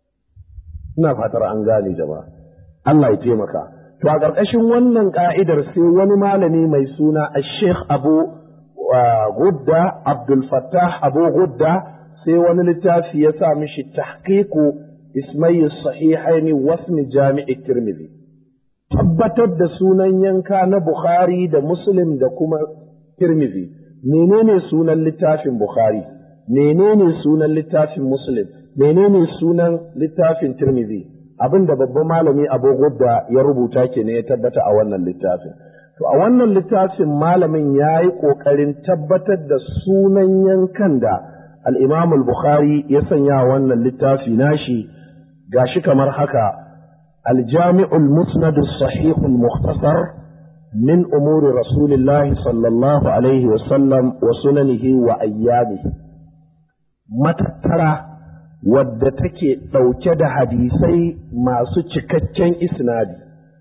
Ina fatar an gane jama'a. Allah ya taimaka. To a ƙarƙashin wannan ƙa'idar sai wani malami mai suna Sheikh Abu Gudda, Abdul Fattah Abu Gudda, sai wani littafi ya sa mishi tahqiqu ismai sahihaini wasmi jami'i Tirmidhi. Tabbatar da sunan yanka na Bukhari da Muslim da kuma Tirmidhi. Menene sunan littafin Bukhari? menene sunan littafin Muslim, menene sunan littafin Tirmidhi, abin da babban malami Abu Ghudda ya rubuta kenan ya tabbata a wannan littafin. To a wannan littafin malamin ya yi ƙoƙarin tabbatar da sunan yankan da al-Imam al-Bukhari ya sanya wannan littafi nashi gashi kamar haka: al-Jami' al-Musnad as-Sahih al-Mukhtasar min umuri Rasulillah sallallahu alaihi wa sallam wa sunanihi wa ayyamihi. Matattara wadda take ɗauke da hadisai masu cikakken isnadi,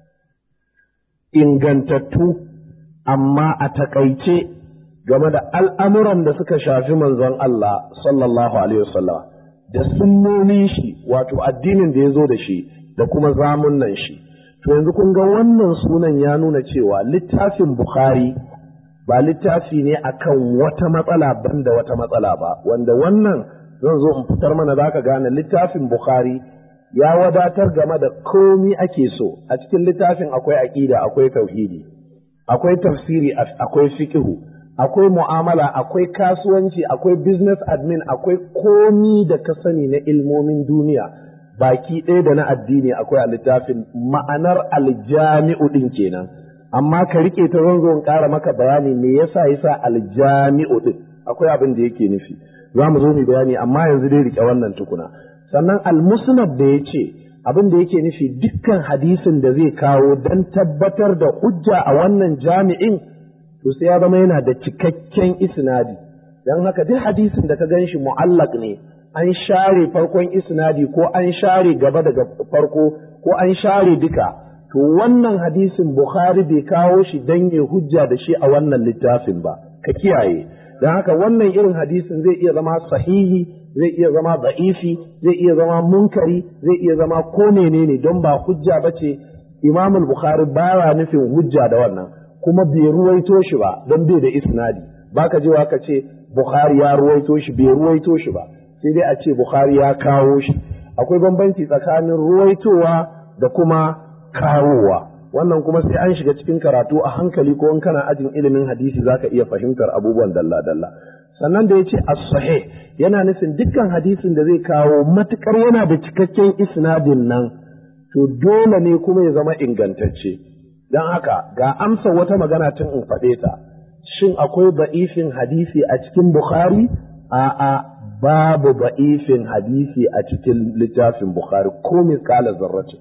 ingantattu amma a taƙaice game da al'amuran da suka shafi manzon Allah sallallahu alaihi wasallam da sunnonin shi, wato addinin da ya zo da shi da kuma zamunan shi. To yanzu kun ga wannan sunan ya nuna cewa littafin Bukhari ba littafi ne akan wata matsala banda wata matsala ba, wanda wannan zan zo in fitar mana za ka gane littafin Bukhari ya wadatar game da komi ake so. A cikin littafin akwai aƙida, akwai tauhidi, akwai tafsiri, akwai fiqhu, akwai mu'amala, akwai kasuwanci, akwai business admin, akwai komi da ka sani na ilmomin duniya baki ɗaya da na addini akwai a littafin. Ma'anar aljami'u ɗin kenan, amma ka rike ta zan zo in ƙara maka bayani me yasa aljami'u ɗin, akwai abin da yake nufi. Za mu zo mu bayani, amma yanzu dai rike wannan tukuna. Sannan al-musnad da ya ce abin da yake nufi dukkan hadisin da zai kawo don tabbatar da hujja a wannan jami'in, to sai ya zama yana da cikakken isnadi. Don haka duk hadisin da ka gan shi mu'allaq ne, an share farkon isnadi ko an share gaba daga farko ko an share duka, to wannan hadisin Bukhari bai kawo shi don ya hujja da shi a wannan littafin ba, ka kiyaye. Don haka wannan irin hadisin zai iya zama sahihi, zai iya zama da'ifi, zai iya zama munkari, zai iya zama ko menene, don ba hujja bace. Imam al-Bukhari baya nufin hujja da wannan, kuma bai ruwaito shi ba don bai da isnadi. Baka jiwa ka ce Bukhari ya ruwaito shi, bai ruwaito shi ba, sai dai a ce Bukhari ya kawo shi. Akwai bambanci tsakanin ruwaitowa da kuma kawowa. Wannan kuma sai an shiga cikin karatu a hankali, ko in kana ajin ilimin hadisi zaka iya fahimtar abubuwan dalla-dalla. Sannan da yace as-sahih yana nufin dukkan hadisin da zai kawo matukar yana da cikakken isnadin nan, to dole ne kuma ya zama ingantacce. Dan haka ga amsa wata magana tun in faɗe ta. Shin akwai da'ifin hadisi a cikin Bukhari? A'a, babu da'ifin hadisi a cikin littafin Bukhari ko misqala zarratin.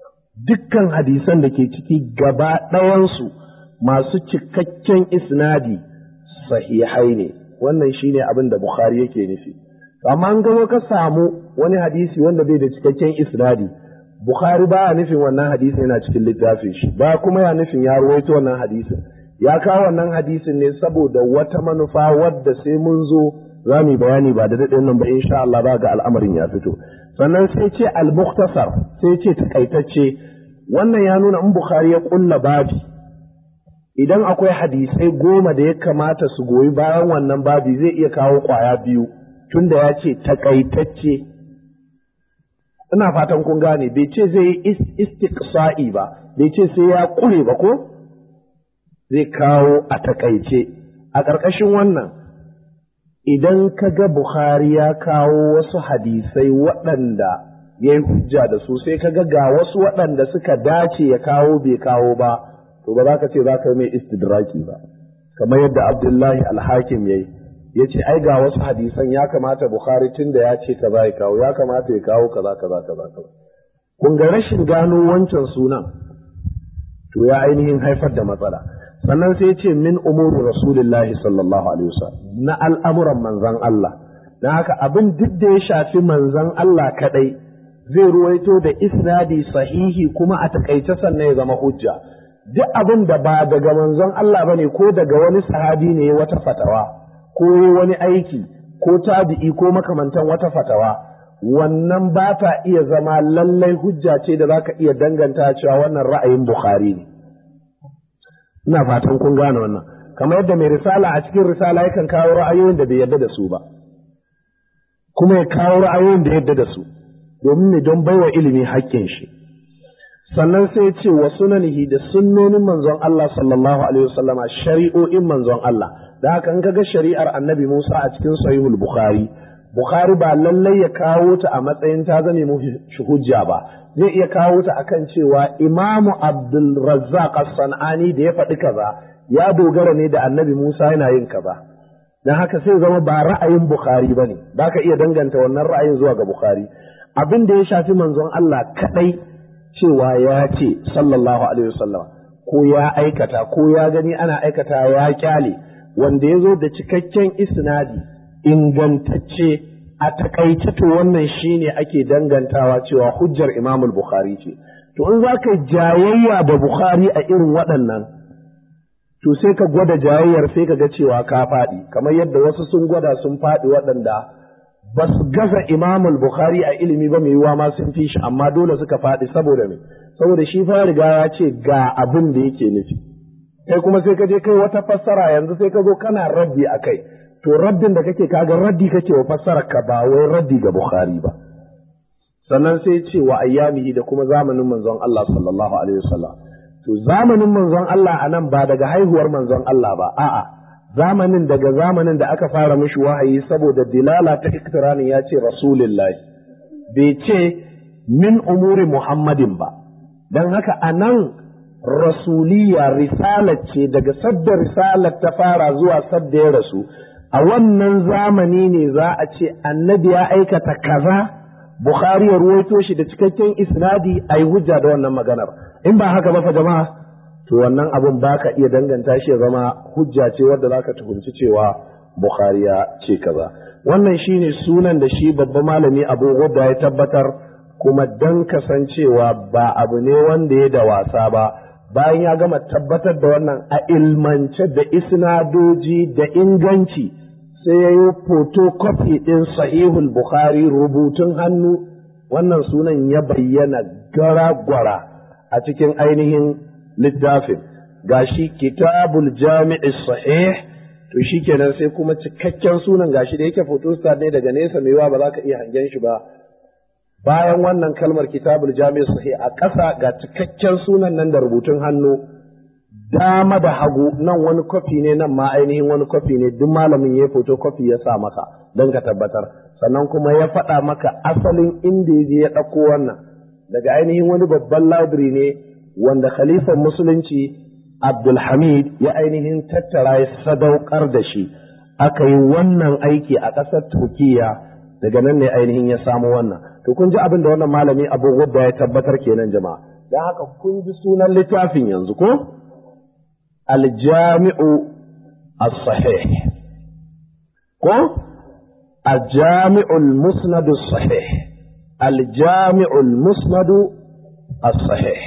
Dukkan hadisan da ke ciki gaba ɗayansu masu cikakken isnadi sahihai ne. Wannan shine abin da Bukhari yake nufi. Amma an gano ka samu wani hadisi wanda bai da cikakken isnadi, Bukhari ba ya nufin wannan hadisi yana cikin littafin shi, ba kuma ya nufin ya ruwaito wannan hadisin. Ya kawo wannan hadisin ne saboda wata manufa wadda sai mun zo za mu yi bayani ba da daɗin nan ba, insha Allah ba ga al'amarin ya fito. Sannan sai ce al-mukhtasar, sai ce takaitacce. Wannan ya nuna in Bukhari ya kulla babi, idan akwai hadisai 10 da ya kamata su goyi bayan wannan babi, zai iya kawo kwaya 2, tunda ya ce takaitacce. Ina fatan kun gane, bai ce zai yi istiqsa'i ba, bai ce sai ya kure ba, ko zai kawo a takaice. A ƙarƙashin wannan, idan ka ga Bukhari ya kawo wasu hadisai waɗanda ya yi hujja da su, sai ka ga wasu waɗanda suka dace ya kawo bai kawo ba, to ba za ka ce za ka yi mai istidraki ba, kamar yadda Abdullahi al-Hakim ya ce ai ga wasu hadisan ya kamata Bukhari tun da ya ce kaza ya kawo, ya kamata ya kawo kaza kaza kaza kaza. Kun ga rashin gano wancan sunan to ya ainihin haifar da matsala. Sannan sai ce min umuri Rasulillahi sallallahu alaihi wasallam, na al'amuran manzon Allah. Dan haka abin duk da ya shafi manzon Allah kadai zai ruwaito da isnadi sahihi kuma a takaice sannan ya zama hujja. Duk abin da ba daga manzon Allah bane, ko daga wani sahabi ne wata fatawa, ko wani aiki, ko tabi'i, ko makamantan wata fatawa, wannan ba ta iya zama lallai hujja ce da zaka iya danganta cewa wannan ra'ayin Bukhari ne. Ina fatan kun gane wannan. Kamar yadda mai risala a cikin risala yakan kawo ra'ayoyin da bai yarda da su ba, kuma ya kawo ra'ayoyin da yarda da su, domin ne don baiwa ilimi haƙƙin shi. sannan sai ce wa sunanihi da sunnonin manzon Allah sallallahu alaihi wasallama shari'o'in manzon Allah da haka in kaga shari'ar annabi Musa a cikin sahihul Bukhari ba lallai ya kawo ta a matsayin ta zame mu hujja ba zai iya kawo ta akan cewa Imamu Abdul Razzaq As-San'ani da ya faɗi kaza ya dogara ne da annabi Musa yana yin kaza dan haka sai zama ba ra'ayin Bukhari bane baka iya danganta wannan ra'ayin zuwa ga Bukhari abin da ya shafi manzon Allah kadai cewa ya ce sallallahu alaihi wasallam ko ya aikata ko ya gani ana aikata ya kyale wanda ya zo da cikakken isnadi ingantacce a takaice to wannan shine ake dangantawa cewa hujjar Imam Bukhari ce to in za ka jayayya da Bukhari a irin waɗannan to sai ka gwada jayayyar sai ka ga cewa ka faɗi kamar yadda wasu sun gwada sun faɗi waɗanda ba su gaza Imam Bukhari a ilimi ba mai yiwa ma sun fi shi amma dole suka faɗi saboda me saboda shi fa riga ya ce ga abin da yake nufi kai kuma sai ka je kai wata fassara yanzu sai ka zo kana raddi akai to raddin da kake kaga raddi kake wa fassarar ka ba wai raddi ga Bukhari ba sannan sai ce wa ayyamihi da kuma zamanin manzon Allah sallallahu alaihi wasallam to zamanin manzon Allah anan ba daga haihuwar manzon Allah ba a'a zamanin daga zamanin da aka fara mishi wahayi saboda dilala ta iktiranin ya ce rasulullahi bai ce min umuri muhammadin ba don haka anan rasuliya risalar ce daga sadda risalar ta fara zuwa sadda ya rasu a wannan zamani ne za a ce annabi ya aikata kaza Bukhari ya ruwaito shi da cikakken isnadi a yi hujja da wannan maganar in ba haka ba fa jama'a to wannan abun baka iya danganta shi ya zama hujja ce wadda zaka tuhumci cewa Bukhari ya ce kaza wannan shine sunan da shi babban malami Abu Ghudda ya tabbatar kuma dan kasancewa ba abu ne wanda ya da wasa ba bayan ya gama tabbatar da wannan a ilmance da isnadoji da inganci sai ya yi photocopy ɗin sahihul Bukhari rubutun hannu wannan sunan ya bayyana gara-gwara a cikin ainihin littafin gashi kitabul jami'i sahih to shikenan sai kuma cikakken sunan gashi da yake photostat ne daga nesa mai yawa ba za ka iya hangen shi ba bayan wannan kalmar kitabul jami'i sahih a ƙasa ga cikakken sunan nan da rubutun hannu dama da hagu nan wani kofi ne nan ma ainihin wani kofi ne duk malamin ya photocopy ya sa maka don ka tabbatar sannan kuma ya faɗa maka asalin inda ya je ya ɗauko wannan daga ainihin wani babban library ne wanda khalifan musulunci Abdulhamid ya ainihin tattara ya sadaukar da shi aka yi wannan aiki a ƙasar Turkiya daga nan ne ainihin ya samu wannan to kun ji abin da wannan malami Abu Ghudda ya tabbatar kenan jama'a dan haka kun ji sunan littafin yanzu ko Al-Jami'u As-Sahih ko Al-Jami'u Al-Musnad As-Sahih Al-Jami'u Al-Musnad As-Sahih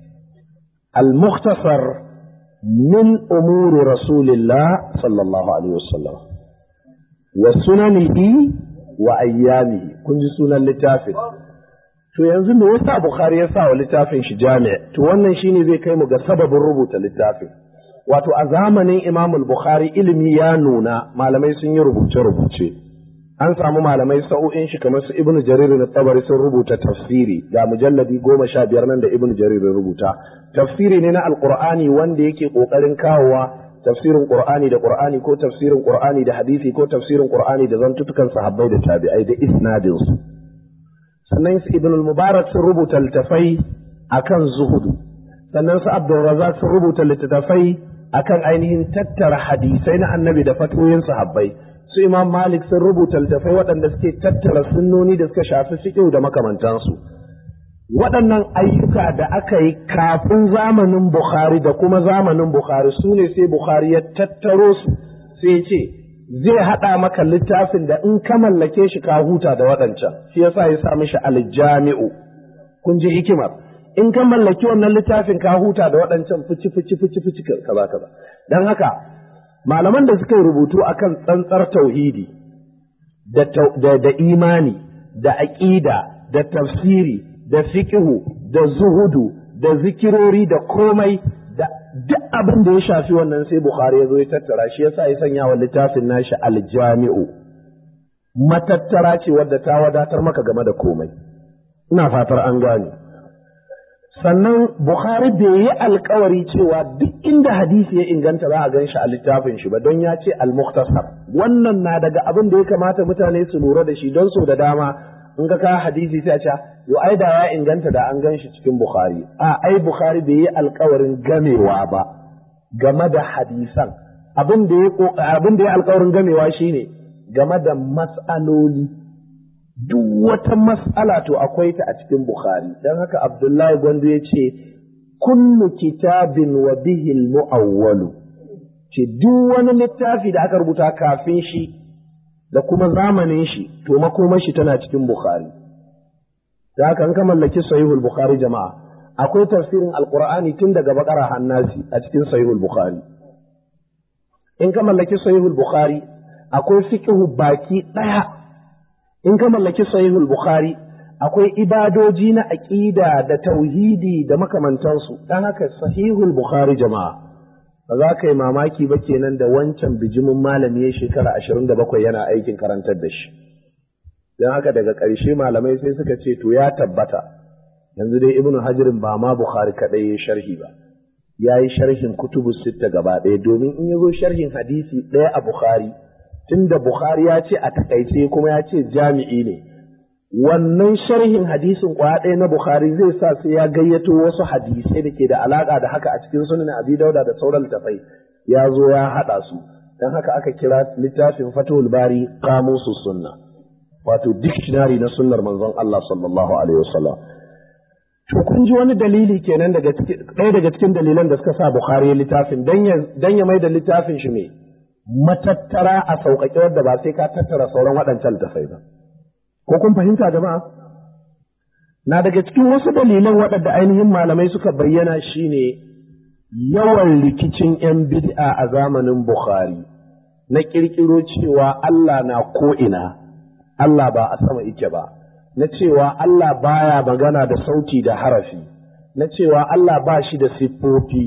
Al-Mukhtasar min umuri Rasulillah sallallahu alaihi wasallam wa sunanihi wa ayyamihi kun ji sunan littafin to yanzu me yasa Bukhari ya sa wa littafin shi jami' to wannan shine zai kai mu ga sababin rubuta littafin wato a zamanin Imam Bukhari ilimi ya nuna malamai sun yi rubuce-rubuce an samu malamai sa'o'in shi kamar su Ibn Jarir al-Tabari sun rubuta tafsiri ga mujalladi 15 nan da Ibn Jarir ya rubuta tafsiri ne na Al-Qur'ani wanda yake kokarin kawowa tafsirin Qur'ani da Qur'ani ko tafsirin Qur'ani da hadisi ko tafsirin Qur'ani da zantutukan sahabbai da tabi'ai da isnadin su sannan su Ibn al-Mubarak sun rubuta littafai akan zuhudu sannan su Abdul Razzaq sun rubuta littafai akan ainihin tattara hadisai na annabi da fatoyin sahabbai su Imam Malik sun rubuta littafai waɗanda suke tattara sunnoni da suka shafi fiqh da makamantansu waɗannan ayyuka da aka yi kafin zamanin Bukhari da kuma zamanin Bukhari su ne sai Bukhari ya tattaro su sai ce zai haɗa maka littafin da in ka mallake shi ka huta da waɗancan shi yasa ya sa mishi Al-Jami'u kun ji hikimar in ka mallaki wannan littafin ka huta da waɗancan fici kaza dan haka malaman da suka yi rubutu akan tsantsar tauhidi da imani da aqida da tafsiri da fiqhu da zuhudu da zikirori da komai da duk abin da ya shafi wannan sai Bukhari ya zo ya tattara shi yasa ya sanya wa littafin nashi Al-Jami'u matattara ce wadda ta wadatar maka game da komai ina fatar an gane sannan Bukhari bai yi alkawari cewa duk inda hadisi ya inganta za a gan shi a littafin shi ba, don ya ce al-mukhtasar. Wannan na daga abin da ya kamata mutane su lura da shi, don so da dama in ka kawo hadisi sai a ce yo ai da ya inganta da an gan shi cikin Bukhari. Ai Bukhari bai yi alkawarin gamewa ba game da hadisan. Abin da ya alkawarin gamewa shine game da mas'aloli. Duk wata mas'ala to akwai ta a cikin Bukhari. Dan haka Abdullahi Gwandu ya ce kullu kitabin wa bihi al-mu'awwalu, ce duk wani littafi da aka rubuta kafin shi da kuma zamanin shi to makomar shi tana cikin Bukhari. Da haka in ka mallaki Sahihul Bukhari jama'a, akwai tafsirin Alqur'ani tun daga Baqara har Nasi a cikin Sahihul Bukhari. In ka mallaki Sahihul Bukhari, akwai fiqhu baki daya. In ka mallaki Sahihul Bukhari, akwai ibadoji na aqida da tauhidi da makamantansu. Dan haka Sahihul Bukhari jama'a, ba za ka yi mamaki ba kenan da wancan bijimin malami ya shekara 27 yana aikin karantar da shi. Dan haka daga ƙarshe malamai sai suka ce to ya tabbata yanzu dai Ibn Hajarin ba ma Bukhari kadai ya sharhi ba, ya yi sharhin kutubu sitta gaba ɗaya, domin in ya zo sharhin hadisi ɗaya a Bukhari, tunda Bukhari ya ce a takaice kuma ya ce jami'i ne, wannan sharhin hadisin kwaya ɗaya na Bukhari zai sa sai ya gayyato wasu hadisai da ke da alaƙa da haka a cikin sunan Abi Dauda da sauran littafai, ya zo ya haɗa su. Dan haka aka kira littafin Fathul Bari Qamusus Sunna, wato dictionary na sunnar manzon Allah sallallahu alaihi wasallam. To kun ji wani dalili kenan ɗaya daga cikin dalilan da suka sa Bukhari littafin dan ya mai da littafin shi ne matattara a sauƙaƙe wadda ba sai ka tattara sauran waɗancan littafai ba. Ko kun fahimta jama'a? Na daga cikin wasu dalilan waɗanda ainihin malamai suka bayyana shine yawan rikicin 'yan bid'a a zamanin Bukhari na ƙirƙiro cewa Allah na ko'ina, Allah ba a sama ike ba, na cewa Allah baya magana da sauti da harafi, na cewa Allah ba shi da siffofi,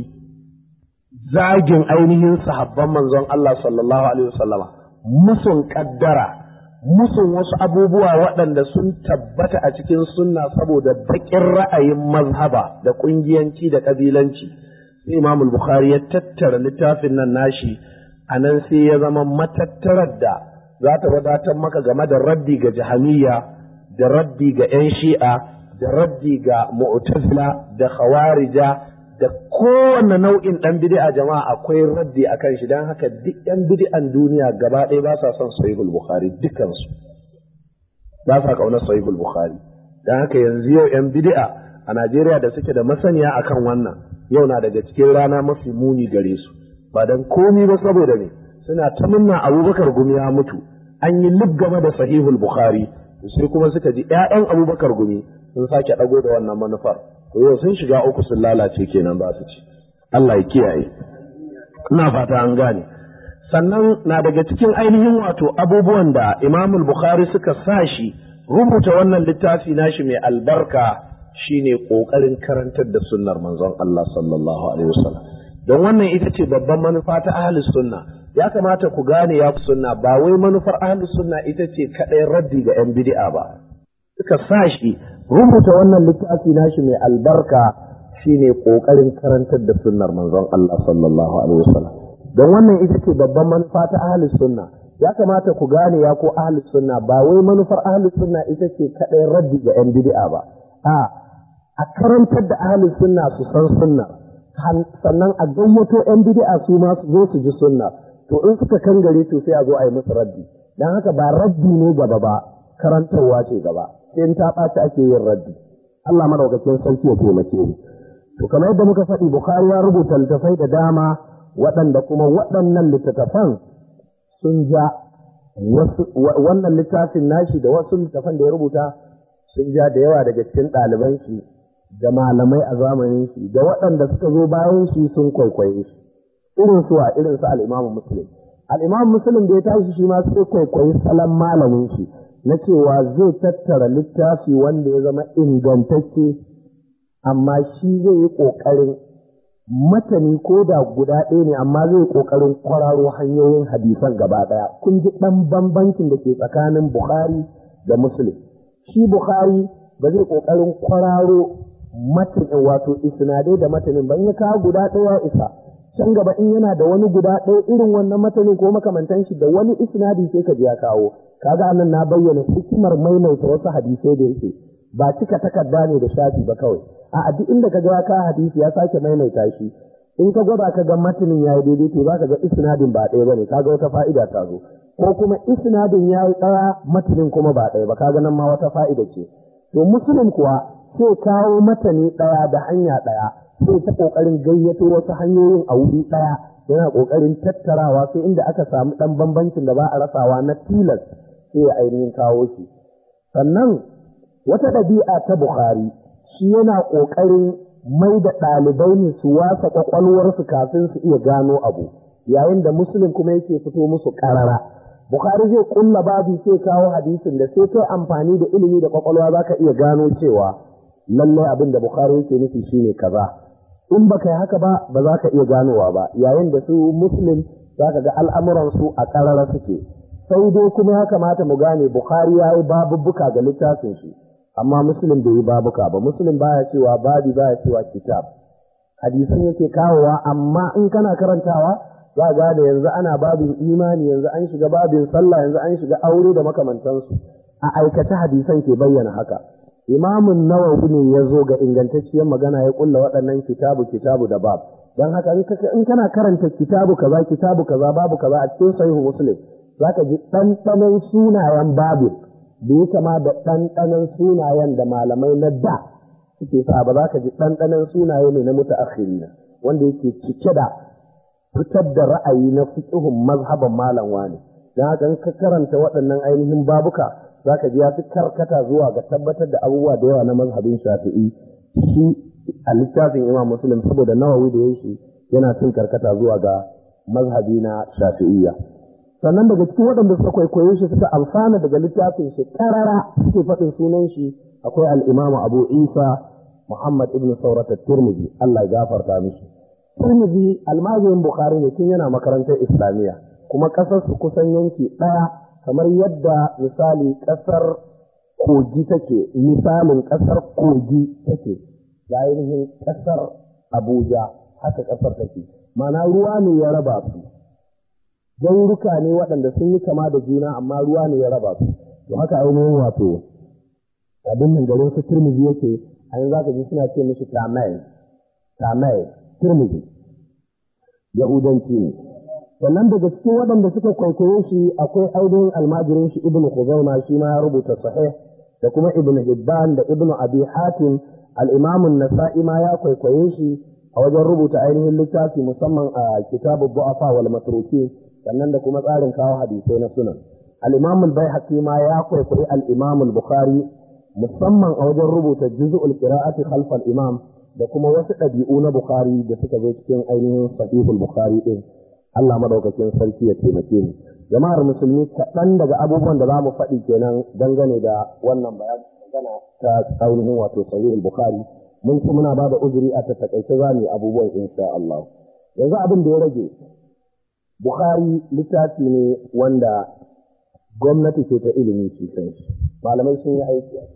zagin ainihin sahabban manzon Allah sallallahu alaihi wasallama, musun kaddara, musun wasu abubuwa waɗanda sun tabbata a cikin sunna saboda baƙin ra'ayin mazhaba da ƙungiyanci da ƙabilanci. Sai Imam Bukhari ya tattara littafin nan nashi, a nan sai ya zama matattarar da za ta wadatar maka game da raddi ga Jahamiyya, da raddi ga 'yan Shi'a, da raddi ga Mu'tazila, da Khawarija, da kowane nau'in ɗan bid'a jama'a akwai raddi a kan shi. Don haka duk 'yan bid'an duniya gaba ɗaya ba sa son Sahihul Bukhari, dukansu ba sa ƙaunar Sahihul Bukhari. Don haka yanzu yau 'yan bid'a a Najeriya da suke da masaniya akan wannan, yau na daga cikin rana mafi muni gare su, ba don komi ba saboda ne suna ta munna Abubakar Gumi ya mutu, an yi lib game da Sahihul Bukhari, sai kuma suka ji ƴaƴan Abubakar Gumi sun sake ɗago da wannan manufar, to yau sun shiga uku sun lalace kenan ba su ci. Allah ya kiyaye. Ina fata an gane. Sannan na daga cikin ainihin wato abubuwan da Imam Bukhari suka sa shi rubuta wannan littafi nashi mai albarka shine kokarin karantar da sunnar manzon Allah sallallahu alaihi wasallam. Don wannan ita ce babban manufa ta ahlus sunna. Ya kamata ku gane ya sunna ba wai manufar ahlus sunna ita ce kadai raddi ga yan bid'a ba. Suka sa shi rubuta wannan littafi nashi mai albarka shine kokarin karantar da sunnar manzon Allah sallallahu alaihi wasallam. Don wannan ita ce babban manufa ta ahlus sunna. Ya kamata ku gane ya ko ahlus sunna ba wai manufar ahlus sunna ita ce kadai raddi ga yan bid'a ba. A karantar da ahlus sunna su san sunna, sannan a gayyato yan bid'a su ma su zo su ji sunna. To in suka kangare to sai a zo a yi musu raddi. Dan haka ba raddi ne gaba ba, karantarwa ce gaba. Sai in ta ɓaci ake yin raddi. Allah madaukakin sarki ya taimake ni. To kamar yadda muka faɗi, Bukhari ya rubuta littattafai da dama waɗanda kuma waɗannan littattafan sun ja wannan littafin nashi da wasu littattafan da ya rubuta sun ja da yawa daga cikin ɗaliban shi da malamai a zamanin shi da waɗanda suka zo bayan shi sun kwaikwaye shi. Irin su al-Imam Muslim. Al-Imam Muslim da ya tashi shi ma sai kwaikwayi salon malamin shi na cewa zai tattara littafi wanda ya zama ingantacce, amma shi zai yi ƙoƙarin matani ko da guda ɗaya ne, amma zai yi ƙoƙarin kwararo hanyoyin hadisan gaba ɗaya. Kun ji ɗan bambancin da ke tsakanin Bukhari da Muslim. Shi Bukhari ba zai ƙoƙarin kwararo matin wato isnadai da matanin ban ya kawo guda ɗaya isa can gaba in yana da wani guda ɗaya irin wannan matanin ko makamantan shi da wani isnadi sai ka ji ya kawo kaga anan na bayyana hikimar maimaita wasu hadisai da yake ba cika takarda ne da shafi ba kawai a duk inda ka ga ya kawo hadisi ya sake maimaita shi in ka gwada ka ga matanin ya yi daidai to za ka ga isnadin ba ɗaya ba ne kaga wata fa'ida ta zo ko kuma isnadin ya yi ɗaya matanin kuma ba ɗaya ba kaga nan ma wata fa'ida ce to muslim kuwa sai kawo matani ɗaya da hanya ɗaya sai ta ƙoƙarin gayyato wasu hanyoyin a wuri ɗaya yana ƙoƙarin tattarawa sai inda aka samu ɗan bambancin da ba a rasawa na tilas sai ya ainihin kawo shi sannan wata ɗabi'a ta Bukhari shi yana ƙoƙarin mai da ɗalibai ne su wasa ƙwaƙwalwarsu kafin su iya gano abu yayin da Muslim kuma yake fito musu ƙarara. Bukhari zai ƙulla babu sai kawo hadisin da sai kai amfani da ilimi da ƙwaƙwalwa za ka iya gano cewa lallai abin da Bukhari yake nufi shine kaza. In baka yi haka ba ba za ka iya ganowa ba yayin da su Muslim za ka ga al'amuransu a ƙarara suke. Sai dai kuma ya kamata mu gane Bukhari ya yi babubbuka ga littafin shi. Amma Muslim bai yi babuka ba, Muslim baya cewa babi baya cewa kitab. Hadisan yake kawowa amma in kana karantawa za ga da yanzu ana babin imani, yanzu an shiga babin sallah, yanzu an shiga aure da makamantansu. A aikace hadisan ke bayyana haka. Imamun Nawawi ne ya zo ga ingantacciyar magana ya kulla waɗannan kitabu da bab. Don haka in kana karanta kitabu kaza babu kaza a cikin sahihu Muslim zaka ji ɗanɗanon sunayen babin da ya kama da ɗanɗanon sunayen da malamai na da suke sa ba za ka ji ɗanɗanon sunaye ne na mutaakhirina wanda yake cike da fitar da ra'ayi na fiqhun mazhaban malam wani. Dan haka in ka karanta waɗannan ainihin babuka za ka ji ya fi karkata zuwa ga tabbatar da abubuwa da yawa na mazhabin Shafi'i shi a littafin Imam Muslim saboda Nawawi da yake yana cin karkata zuwa ga mazhabi na Shafi'iyya. Sannan daga cikin waɗanda suka kwaikwaye shi suka amfana daga littafin shi karara suke faɗin sunan shi akwai al-Imam Abu Isa Muhammad ibn Saurat at-Tirmidhi Allah ya gafarta mishi. Tirmidhi almajirin Bukhari ne tun yana makarantar Islamiyya kuma ƙasar su kusan yanki ɗaya kamar yadda misali ƙasar Kogi take misalin ƙasar Kogi take da ainihin ƙasar Abuja haka ƙasar take ma'ana ruwa ne ya raba su garuruka ne waɗanda sun yi kama da juna amma ruwa ne ya raba su to haka ainihin wato abin nan garin su Tirmidhi yake a yanzu zaka ji suna ce mishi Tamil Tirmidhi Yahudanci ne sannan daga cikin waɗanda suka kwaikwaye shi akwai ainihin almajirin shi Ibn Khuzaimah shi ma ya rubuta sahih da kuma Ibn Hibban da Ibn Abi Hatim al-Imam an-Nasa'i ma ya kwaikwaye shi a wajen rubuta ainihin littafi musamman a Kitabu Du'afa wal Matrukin sannan da kuma tsarin kawo hadisai na sunan. Al-Imam al-Baihaqi ma ya kwaikwayi al-Imam al-Bukhari musamman a wajen rubuta juz'ul qira'ati khalf al-imam da kuma wasu ɗabi'u na Bukhari da suka zo cikin ainihin sahihul Bukhari din. Allah madaukakin sarki ya taimake mu. Jama'ar musulmi kaɗan daga abubuwan da za mu faɗi kenan dangane da wannan magana ta ainihin wato sahihul Bukhari. Mun ci muna ba da uzuri a takaice za mu yi abubuwan insha Allah. Yanzu abin da ya rage Bukhari littafi ne wanda gwamnati ce ta ilimi ce kanshi. Malamai sun yi aiki a kai.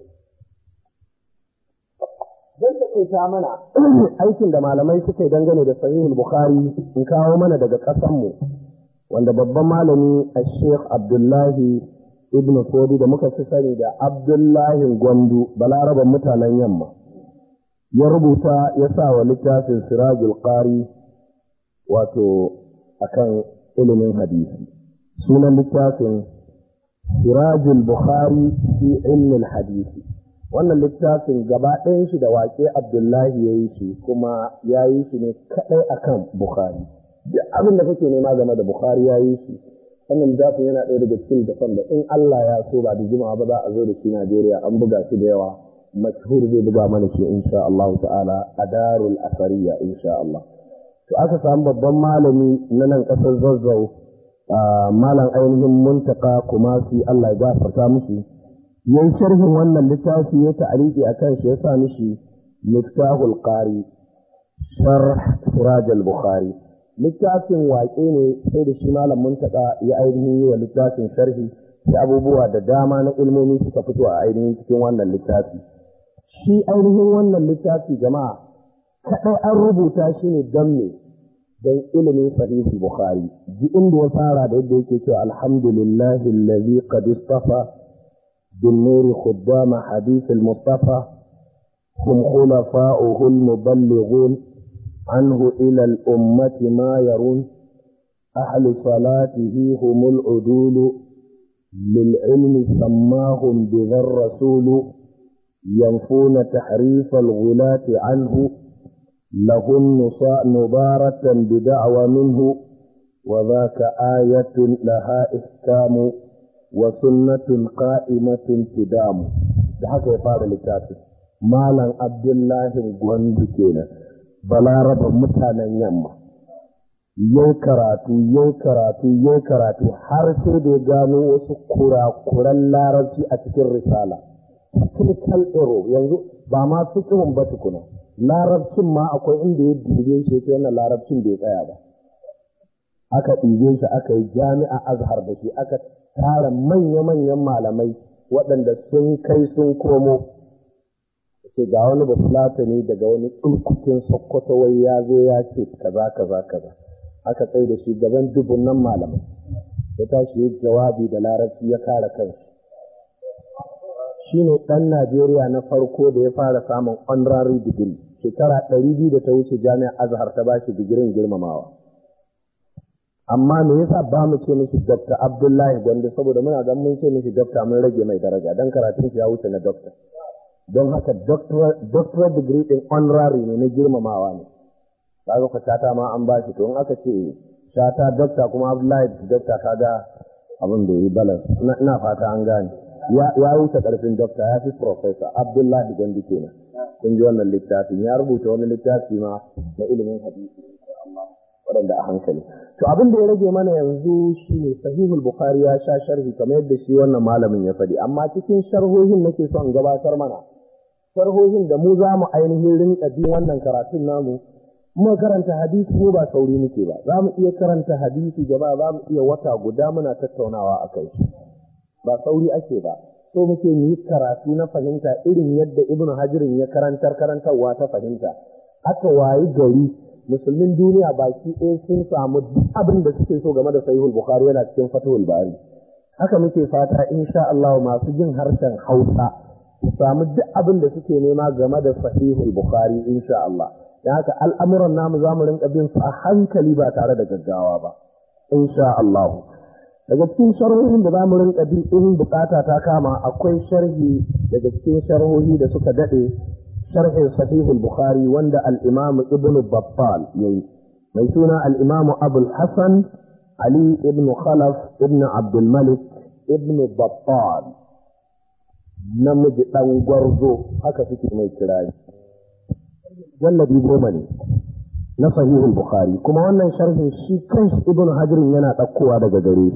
Zan taƙaita mana aikin da malamai suka yi dangane da sahihul Bukhari in kawo mana daga ƙasanmu wanda babban malami a Sheikh Abdullahi Ibn Fodi da muka fi sani da Abdullahi Gwandu balaraban mutanen yamma ya rubuta ya sa wa littafin Sirajul Qari wato akan ilimin hadisi. Sunan littafin Sirajul Bukhari fi ilmin hadisi. Wannan littafin gaba ɗayan shi da waƙe Abdullahi ya yi shi kuma ya yi shi ne kaɗai akan Bukhari. Duk abin da kake nema game da Bukhari ya yi shi. Wannan littafin yana ɗaya daga cikin littafin da in Allah ya so ba da jimawa ba za a zo da shi Najeriya an buga shi da yawa. Mashhur zai buga mana shi insha Allah ta'ala a Darul Asariya insha Allah. To aka samu babban malami na nan ƙasar Zazzau malam ainihin Muntaka Kumasi Allah ya gafarta mishi. Yayin sharhin wannan littafi ya ta'aliki akan shi ya sa mishi Miftahul Qari Sharh Siraj al-Bukhari. Littafin waƙe ne sai da shi malam Muntaka ya ainihin yi wa littafin sharhi da abubuwa da dama na ilmomi suka fito a ainihin cikin wannan littafi. shi ainihin wannan littafi jama'a kaɗai an rubuta shi ne don me don ilimin sahihi bukhari ji inda ya fara da yadda yake cewa alhamdulillahi allazi qad istafa bin nuri khuddama hadith al-mustafa hum khulafa'uhu al-muballighun anhu ila al-ummati ma yarun ahlu salatihi humul udulu للعلم سماهم بذا الرسول ينفون تحريف الغلاة عنه لهم نبارة بدعوى منه وذاك آية لها إحكام وسنة قائمة تدام ده haka ya fara littafi malam Abdullahi Gwandu kenan balaraba mutanen yamma yau karatu har sai da ya gano wasu kurakuran larabci a cikin risala critical error yanzu ba ma fiqhun ba tukuna larabcin ma akwai inda ya dube shi ta wannan larabcin bai tsaya ba aka ɗibe shi aka yi jami'a azhar da shi aka tara manya-manyan malamai waɗanda sun kai sun komo ce ga wani bafulatani daga wani tsurkukin sokoto wai ya zo ya ce kaza aka tsaye da shi gaban dubunnan malamai ya tashi yi jawabi da larabci ya kare kanshi shi ne ɗan Najeriya na farko da ya fara samun honorary degree shekara 200 da ta wuce jami'ar azhar ta bashi digirin girmamawa amma me yasa ba mu ce mishi Dr. Abdullahi Gwandu saboda muna ga mun ce mishi Dr. mun rage mai daraja dan karatun shi ya wuce na Dr. don haka doctorate degree din honorary ne na girmamawa ne kaga ko shata ma an bashi to in aka ce shata Dr. kuma Abdullahi Dr. kaga abin da yi balance ina fata an gane ya wuce karfin Dr. ya fi professor Abdullahi Gwandu kenan kun ji wannan littafin ya rubuta wani littafi ma na ilimin hadisi waɗanda a hankali. To abin da ya rage mana yanzu shi ne sahihul Bukhari ya sha sharhi kamar yadda shi wannan malamin ya faɗi, amma cikin sharhohin nake son gabatar mana. Sharhohin da mu za mu ainihin rinka bi wannan karatun namu, mu karanta hadisi mu ba sauri muke ba, za mu iya karanta hadisi gaba za mu iya wata guda muna tattaunawa a kai. Ba sauri ake ba, so muke mu yi karatu na fahimta irin yadda Ibn Hajirin ya karantarwa ta fahimta. Aka wayi gari musulmin duniya baki ɗaya sun samu duk abin da suke so game da sahihul Bukhari yana cikin Fathul Bari. Haka muke fata insha Allah masu jin harshen Hausa su samu duk abin da suke nema game da sahihul Bukhari insha Allah. Dan haka al'amuran namu zamu rinka bin su a hankali ba tare da gaggawa ba insha Allah. Daga cikin sharhohin da zamu rinka bi in bukata ta kama akwai sharhi daga cikin sharhohi da suka dade شرح صحيح البخاري وند الإمام ابن بطال ميسونا الإمام أبو الحسن علي ابن خلف ابن عبد الملك ابن بطال نمج تنقرضو هكا فيك ميكراي والذي بومني نصحيح البخاري كما وانا شرح شيكنش ابن حجر ينا تقوى دقدري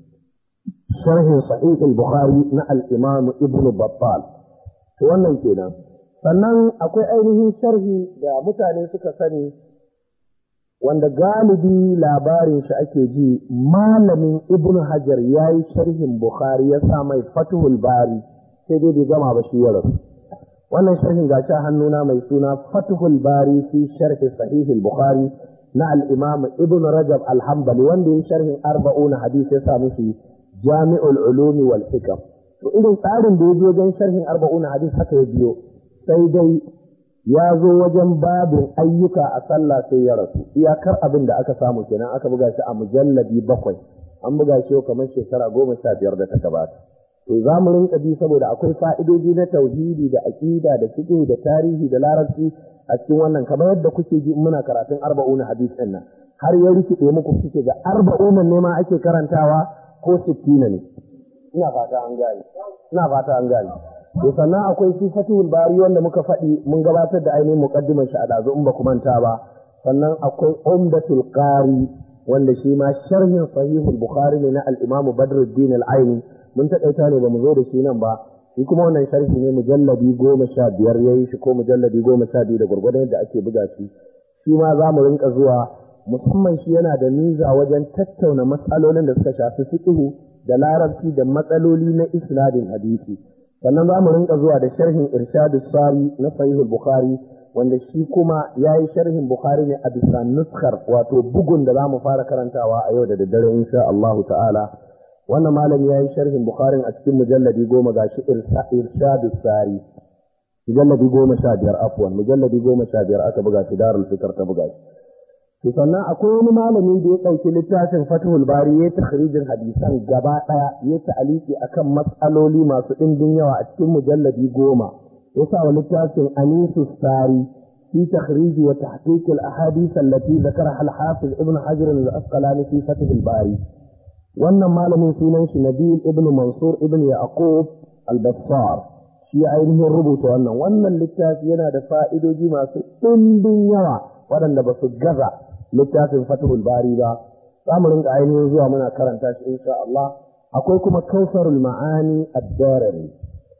شرح صحيح البخاري نا الإمام ابن بطال وانا كنا sannan akwai ainihin sharhi da mutane suka sani wanda galibi labarin shi ake ji malamin Ibn Hajar ya yi sharhin Bukhari ya sa mai Fathul Bari sai dai bai gama ba shi ya rasu. Wannan sharhin gashi a hannuna mai suna Fathul Bari fi sharhi Sahih Bukhari na al-Imam Ibn Rajab al-Hanbali wanda ya sharhin 40 hadisi ya sa mishi Jami'ul Ulumi wal Hikam. To irin tsarin da ya biyo wajen sharhin 40 hadisi haka ya biyo. Sai dai ya zo wajen babin ayyuka a sallah sai ya rasu iyakar abin da aka samu kenan aka buga shi a mujalladi 7 an buga shi kamar shekara 15 da ta gabata to za mu rinka bi saboda akwai fa'idoji na tauhidi da aqida da fiqh da tarihi da larabci a cikin wannan kamar yadda kuke ji muna karatun 40 hadis din nan har ya rikide muku kuke ga 40 ne ma ake karantawa ko 60 ne ina fata an gane to sannan akwai sifatul bari wanda muka faɗi mun gabatar da ainihin muqaddimar shi a dazu in ba ku manta ba sannan akwai umdatul qari wanda shi ma sharhin sahihul bukhari ne na al-imam badruddin al-aini mun taƙaita ne ba mu zo da shi nan ba shi kuma wannan sharhi ne mujalladi 15 yayi shi ko mujalladi 12 da gurgurdan yadda ake buga shi shi ma za mu rinka zuwa musamman shi yana da miza wajen tattauna matsalolin da suka shafi fiqh da larabci da matsaloli na isnadin hadisi sannan za mu rinka zuwa da sharhin irshadus sari na sahihul bukhari wanda shi kuma ya yi sharhin bukhari ne a bisa nuskar wato bugun da za mu fara karantawa a yau da daddare insha Allahu ta'ala. Wannan malami ya yi sharhin bukharin a cikin mujalladi 10 gashi irshadus sari mujalladi 15 afwan mujalladi 15 aka buga shi darul fikr ta buga shi. To sannan akwai wani malami da ya ɗauki littafin Fathul Bari ya takhrijin hadisan gaba ɗaya ya ta'aliki akan matsaloli masu ɗimbin yawa a cikin mujalladi 10 ya sa wa littafin Anisus Sari fi takhrij wa tahqiq al-ahadith allati dhakaraha al-Hafiz Ibn Hajar al-Asqalani fi Fathul Bari. Wannan malamin sunan shi Nabil Ibn Mansur Ibn Yaqub al-Bassar shi ainihin rubuta wannan littafi yana da fa'idoji masu ɗimbin yawa waɗanda ba su gaza littafin Fathul Bari ba. Za mu rinka ainihin zuwa muna karanta shi insha Allah. Akwai kuma Kawsarul Ma'ani ad-Darimi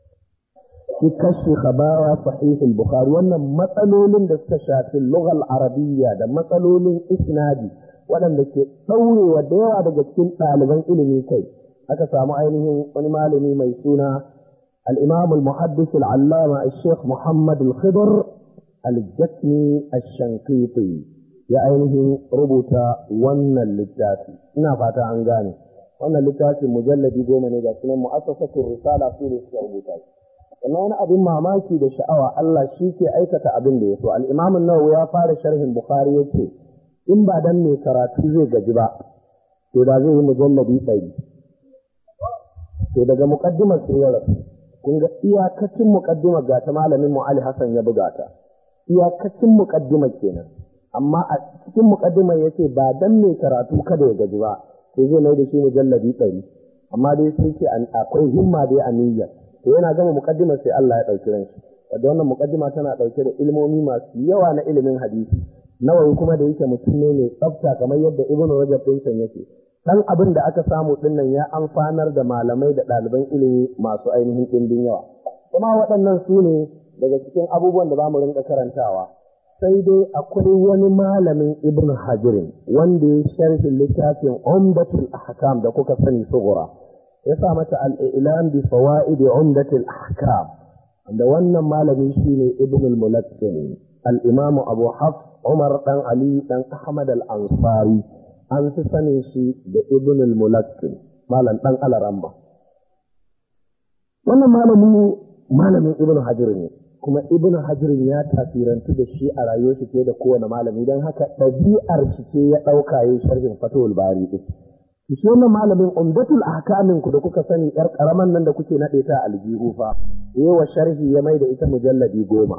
fi kashfi khabawa sahih al-Bukhari. Wannan matsalolin da suka shafi lughal arabiyya da matsalolin isnadi waɗanda ke ɗaurewa da yawa daga cikin ɗaliban ilimi kai, aka samu ainihin wani malami mai suna al-Imam al-Muhaddis al-Allama al-Sheikh Muhammad al-Khidr al-Jasmi al-Shankiti ya ainihin rubuta wannan littafi. Ina fata an gane wannan littafin mujalladi 10 ne ga sunan mu'assasatul risala su ne suka rubuta shi. Sannan wani abin mamaki da sha'awa Allah shi ke aikata abin da ya so. Al-Imam an-Nawawi ya fara sharhin Bukhari yace in ba dan mai karatu zai gaji ba to da zai yi mujalladi 100. To daga muqaddimar sai ya rasu. Kun ga iyakacin muqaddimar ga ta malamin mu Ali Hassan ya buga ta. Iyakacin muqaddimar kenan. Amma a cikin muqaddimar yace ba dan mai karatu kada ya gaji ba sai zai mai da shi mujalladi 100. Amma dai sai ce akwai himma dai a niyya. To yana gama muqaddimar sai Allah ya dauki ranshi. Wanda wannan muqaddima tana dauke da ilmomi masu yawa na ilimin hadisi. Nawawi kuma da yake mutum ne mai tsafta kamar yadda Ibn Rajab ɗin yake. Dan abin da aka samu dinnan ya amfanar da malamai da ɗaliban ilimi masu ainihin ɗimbin yawa. Kuma waɗannan su ne daga cikin abubuwan da za mu rinka karantawa. Sai dai akwai wani malamin Ibn Hajirin wanda ya sharhi littafin Umdatul Ahkam da kuka sani sugura. Ya sa mata al-I'lam bi fawaid Umdatul Ahkam. Da wannan malami shine Ibn al-Mulaqqin, al-Imam Abu Hafs Umar dan Ali dan Ahmad al-Ansari. An fi sanin shi da Ibn al-Mulaqqin, malam dan Alaramba. Wannan malamin Ibn Hajar ne, kuma Ibn Hajar ya tasirantu da shi a rayuwar shi fiye da kowane malami, don haka ɗabi'ar shi ce ya ɗauka yin sharhin Fathul Bari din. Shi wannan malamin Umdatul Ahkamin ku da kuka sani yar karaman nan da kuke nade ta aljihu fa, yayi wa sharhi ya mai da ita mujalladi 10.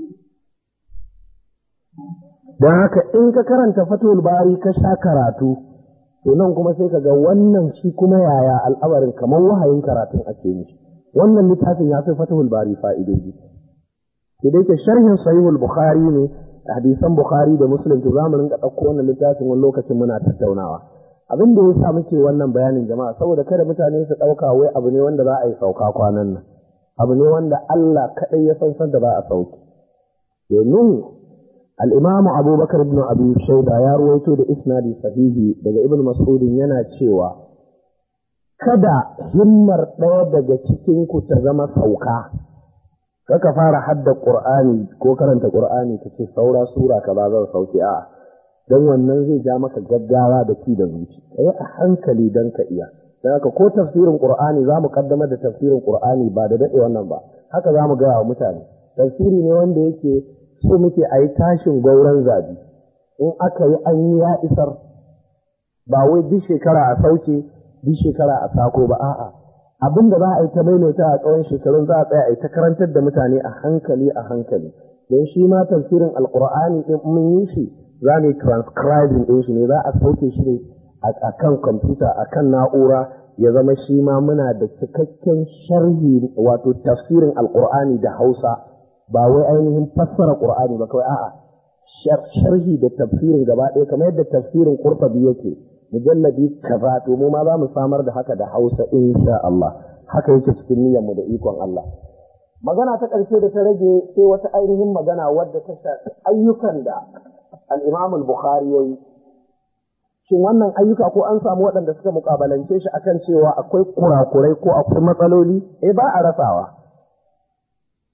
Don haka in ka karanta Fathul Bari ka sha karatu, to nan kuma sai ka ga wannan shi kuma yaya al'amarin kamar wahayin karatun ake mishi. Wannan littafin ya fi Fathul Bari fa'idoji. Sai dai ke sharhin Sahihul Bukhari ne, hadisan Bukhari da Muslim, to zamu rinka ɗauko wannan littafin wani lokacin muna tattaunawa. Abin da ya sa muke wannan bayanin jama'a saboda kada mutane su ɗauka wai abu ne wanda za a yi sauka kwanan nan. Abu ne wanda Allah kaɗai ya san da za a sauki. Domin الإمام أبو بكر بن أبي شيبة يروي da isnadi sahihi daga Ibn Mas'ud yana cewa kada himmar ɗaya daga cikin ku ta zama sauka. Kaka fara hadda Qur'ani ko karanta Qur'ani kace saura sura kaza zan sauke a dan wannan zai ja maka gaggawa da ki da zuci. Kai a hankali dan ka iya. Dan haka ko tafsirin Qur'ani zamu kaddamar da tafsirin Qur'ani ba da dade wannan ba. Haka zamu ga wa mutane. Tafsiri ne wanda yake so muke a yi tashin gauran zabi. In aka yi an yi ya isar, ba wai duk shekara a sauke, duk shekara a sako ba, a'a. Abin da za a yi ta maimaita a tsawon shekarun za a tsaya a yi ta karantar da mutane a hankali a hankali. Don shi ma tafsirin Alƙur'ani ɗin mun yi shi, za mu yi transcribing ɗin shi ne, za a sauke shi ne a kan kwamfuta, a kan na'ura, ya zama shi ma muna da cikakken sharhi wato tafsirin Alƙur'ani da Hausa. Ba wai ainihin fassara Qur'ani ba kawai, a'a sharhi da tafsirin gaba ɗaya kamar yadda tafsirin Qurtubi yake mujalladi kaza, to mu ma za mu samar da haka da Hausa insha Allah. Haka yake cikin niyyar mu da ikon Allah. Magana ta ƙarshe da ta rage sai wata ainihin magana wadda ta shafi ayyukan da al-Imam al-Bukhari yayi. Shin wannan ayyuka ko an samu waɗanda suka mukabalance shi akan cewa akwai kurakurai ko akwai matsaloli? Ba a rasawa.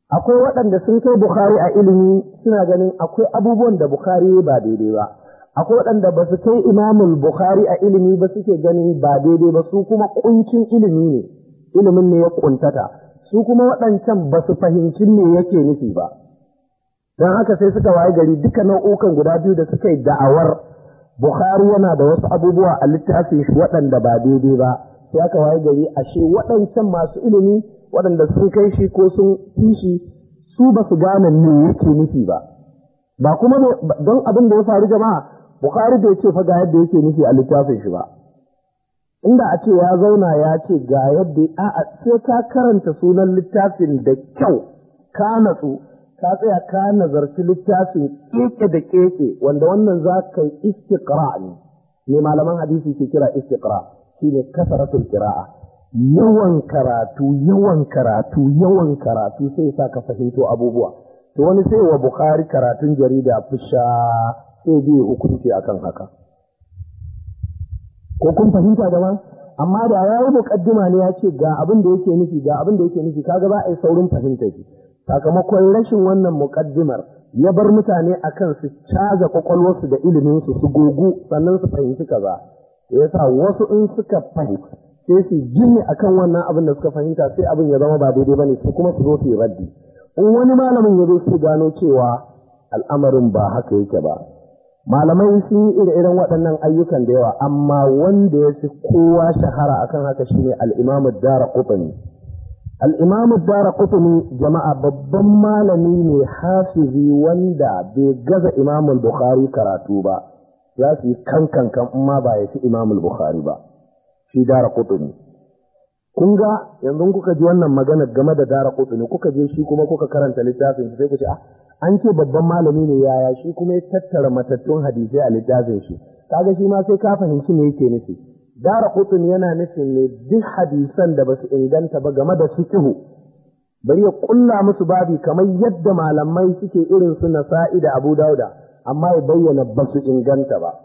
akwai waɗanda sun kai Bukhari a ilimi suna ganin akwai abubuwan da Bukhari ba daidai ba, akwai waɗanda ba su kai Imamul Bukhari a ilimi ba suke ganin ba daidai ba, su kuma kuncin ilimi ne, ilimin ne ya kuntata, su kuma waɗancan ba su fahimci me yake nufi ba. Don haka sai suka waye gari duka nau'ukan guda biyu da suka yi da'awar Bukhari yana da wasu abubuwa a littafin shi waɗanda ba daidai ba, sai aka waye gari ashe waɗancan masu ilimi waɗanda sun kai shi ko sun fi shi su ba su gane me yake nufi ba. Ba kuma don abin da ya faru jama'a, Bukhari bai ce fa ga yadda yake nufi a littafin shi ba. Inda a ce ya zauna ya ce ga yadda a'a sai ka karanta sunan littafin da kyau, ka natsu, ka tsaya ka nazarci littafin keke da keke, wanda wannan za ka yi istiqra ne malaman hadisi ke kira istiqra, shine kasaratul qira'a, yawan karatu sai sa ka fahimto abubuwa. To wani sai wa Bukhari karatun jarida fusha sai bai hukunci akan haka, ko kun fahimta jama'a? Amma da ya yi muqaddima ne ya ce ga abin da yake nufi, ga abin da yake nufi, kaga za a yi saurin fahimta shi. Sakamakon rashin wannan muƙaddimar ya bar mutane akan su caza kwakwalwarsu da ilimin su gogu sannan su fahimci kaza. Yasa wasu in suka fahimta sai su gini akan wannan abin da suka fahimta, sai abin ya zama ba daidai bane, su kuma su zo su yi raddi. In wani malamin ya zo su gano cewa al'amarin ba haka yake ba. Malamai sun yi irin waɗannan ayyukan da yawa, amma wanda ya fi kowa shahara akan haka shine al-Imam ad-Daraqutni. Al-Imam ad-Daraqutni jama'a babban malami ne hafizi wanda bai gaza Imam al-Bukhari karatu ba, za su yi kankan amma ba ya fi Imam al-Bukhari ba. Shi Daraqutni, kun ga yanzu kuka ji wannan magana game da Daraqutni, kuka je shi kuma kuka karanta littafin sai ku ce an ce babban malami ne, yaya shi kuma ya tattara matattun hadisai a littafin shi. Kaga shi ma sai ka fahimci me yake nufi. Daraqutni yana nufin ne duk hadisan da basu inganta ba game da fiqh, bari ya kulla musu babi kamar yadda malamai suke irin su Nasa'i da Abu Dauda, amma ya bayyana basu inganta ba.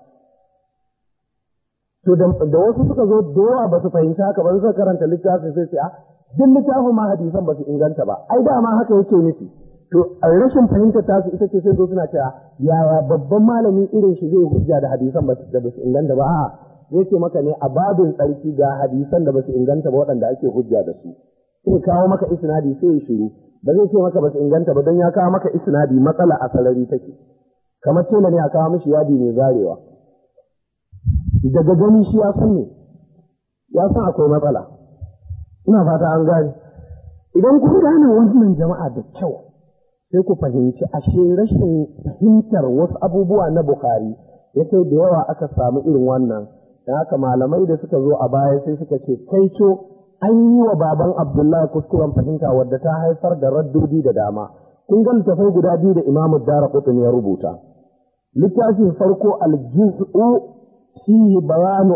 To da wasu suka zo da yawa ba su fahimci haka ba, suka karanta littafin sai duk littafin ma hadisan ba su inganta ba, ai dama haka yake nufi. To a rashin fahimtar tasu ita ce sai zo suna cewa yaya babban malami irin shi zai hujja da hadisan da ba su inganta ba. A'a, zai ce maka ne a babin tsarki ga hadisan da ba su inganta ba waɗanda ake hujja da su. Sai kawo maka isnadi sai ya shiru, ba zai ce maka ba su inganta ba don ya kawo maka isnadi matsala a sarari take. Kamar tela ne a kawo mishi yadi mai zarewa. Daga gani shi ya san ne, ya san akwai matsala. Ina fata an gane. Idan kun gane wannan jama'a da kyau, sai ku fahimci ashe rashin fahimtar wasu abubuwa na Bukhari ya kai da yawa aka samu irin wannan. Da haka malamai da suka zo a baya sai suka ce kai co an yi wa baban Abdullahi kuskuren fahimta wadda ta haifar da raddodi da dama. Kun ga littafai guda biyu da Imam Daraqutni ya rubuta. Littafin farko al-Juz'u فيه بيان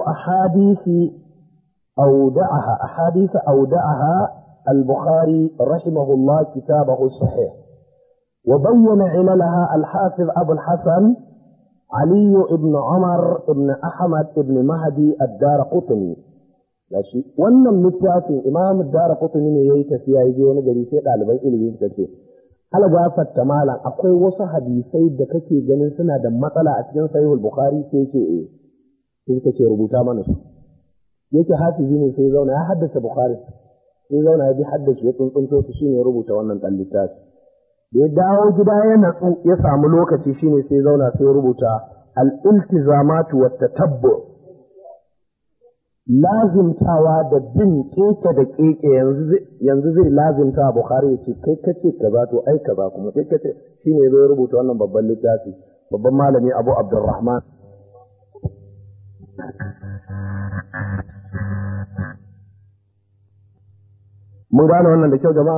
أحاديث أودعها البخاري رحمه الله كتابه الصحيح، وبين عللها الحافظ أبو الحسن علي بن عمر بن أحمد بن مهدي الدارقطني. wannan littafin Imam Daraqutni ne yayi tafiya yaje wani gari sai ɗaliban ilimi suka ce algafatta malam akwai wasu hadisai da kake ganin suna da matsala a cikin Sahihul Bukhari, sai ce sai suka ce rubuta mana su. Yake hafizi ne sai zauna ya haddace Bukhari, sai zauna ya bi haddace ya tsuntsunto su shine ya rubuta wannan dan littafi. Da ya dawo gida ya natsu ya samu lokaci shine sai zauna sai ya rubuta al-iltizamat wa tatabbu, lazimtawa da bin keke da keke. Yanzu zai lazimta Bukhari ya ce kai kace kaza to ai kaza kuma kai kace, shine zai rubuta wannan babban littafi. Babban malami Abu Abdurrahman mun gane wannan da kyau jama'a.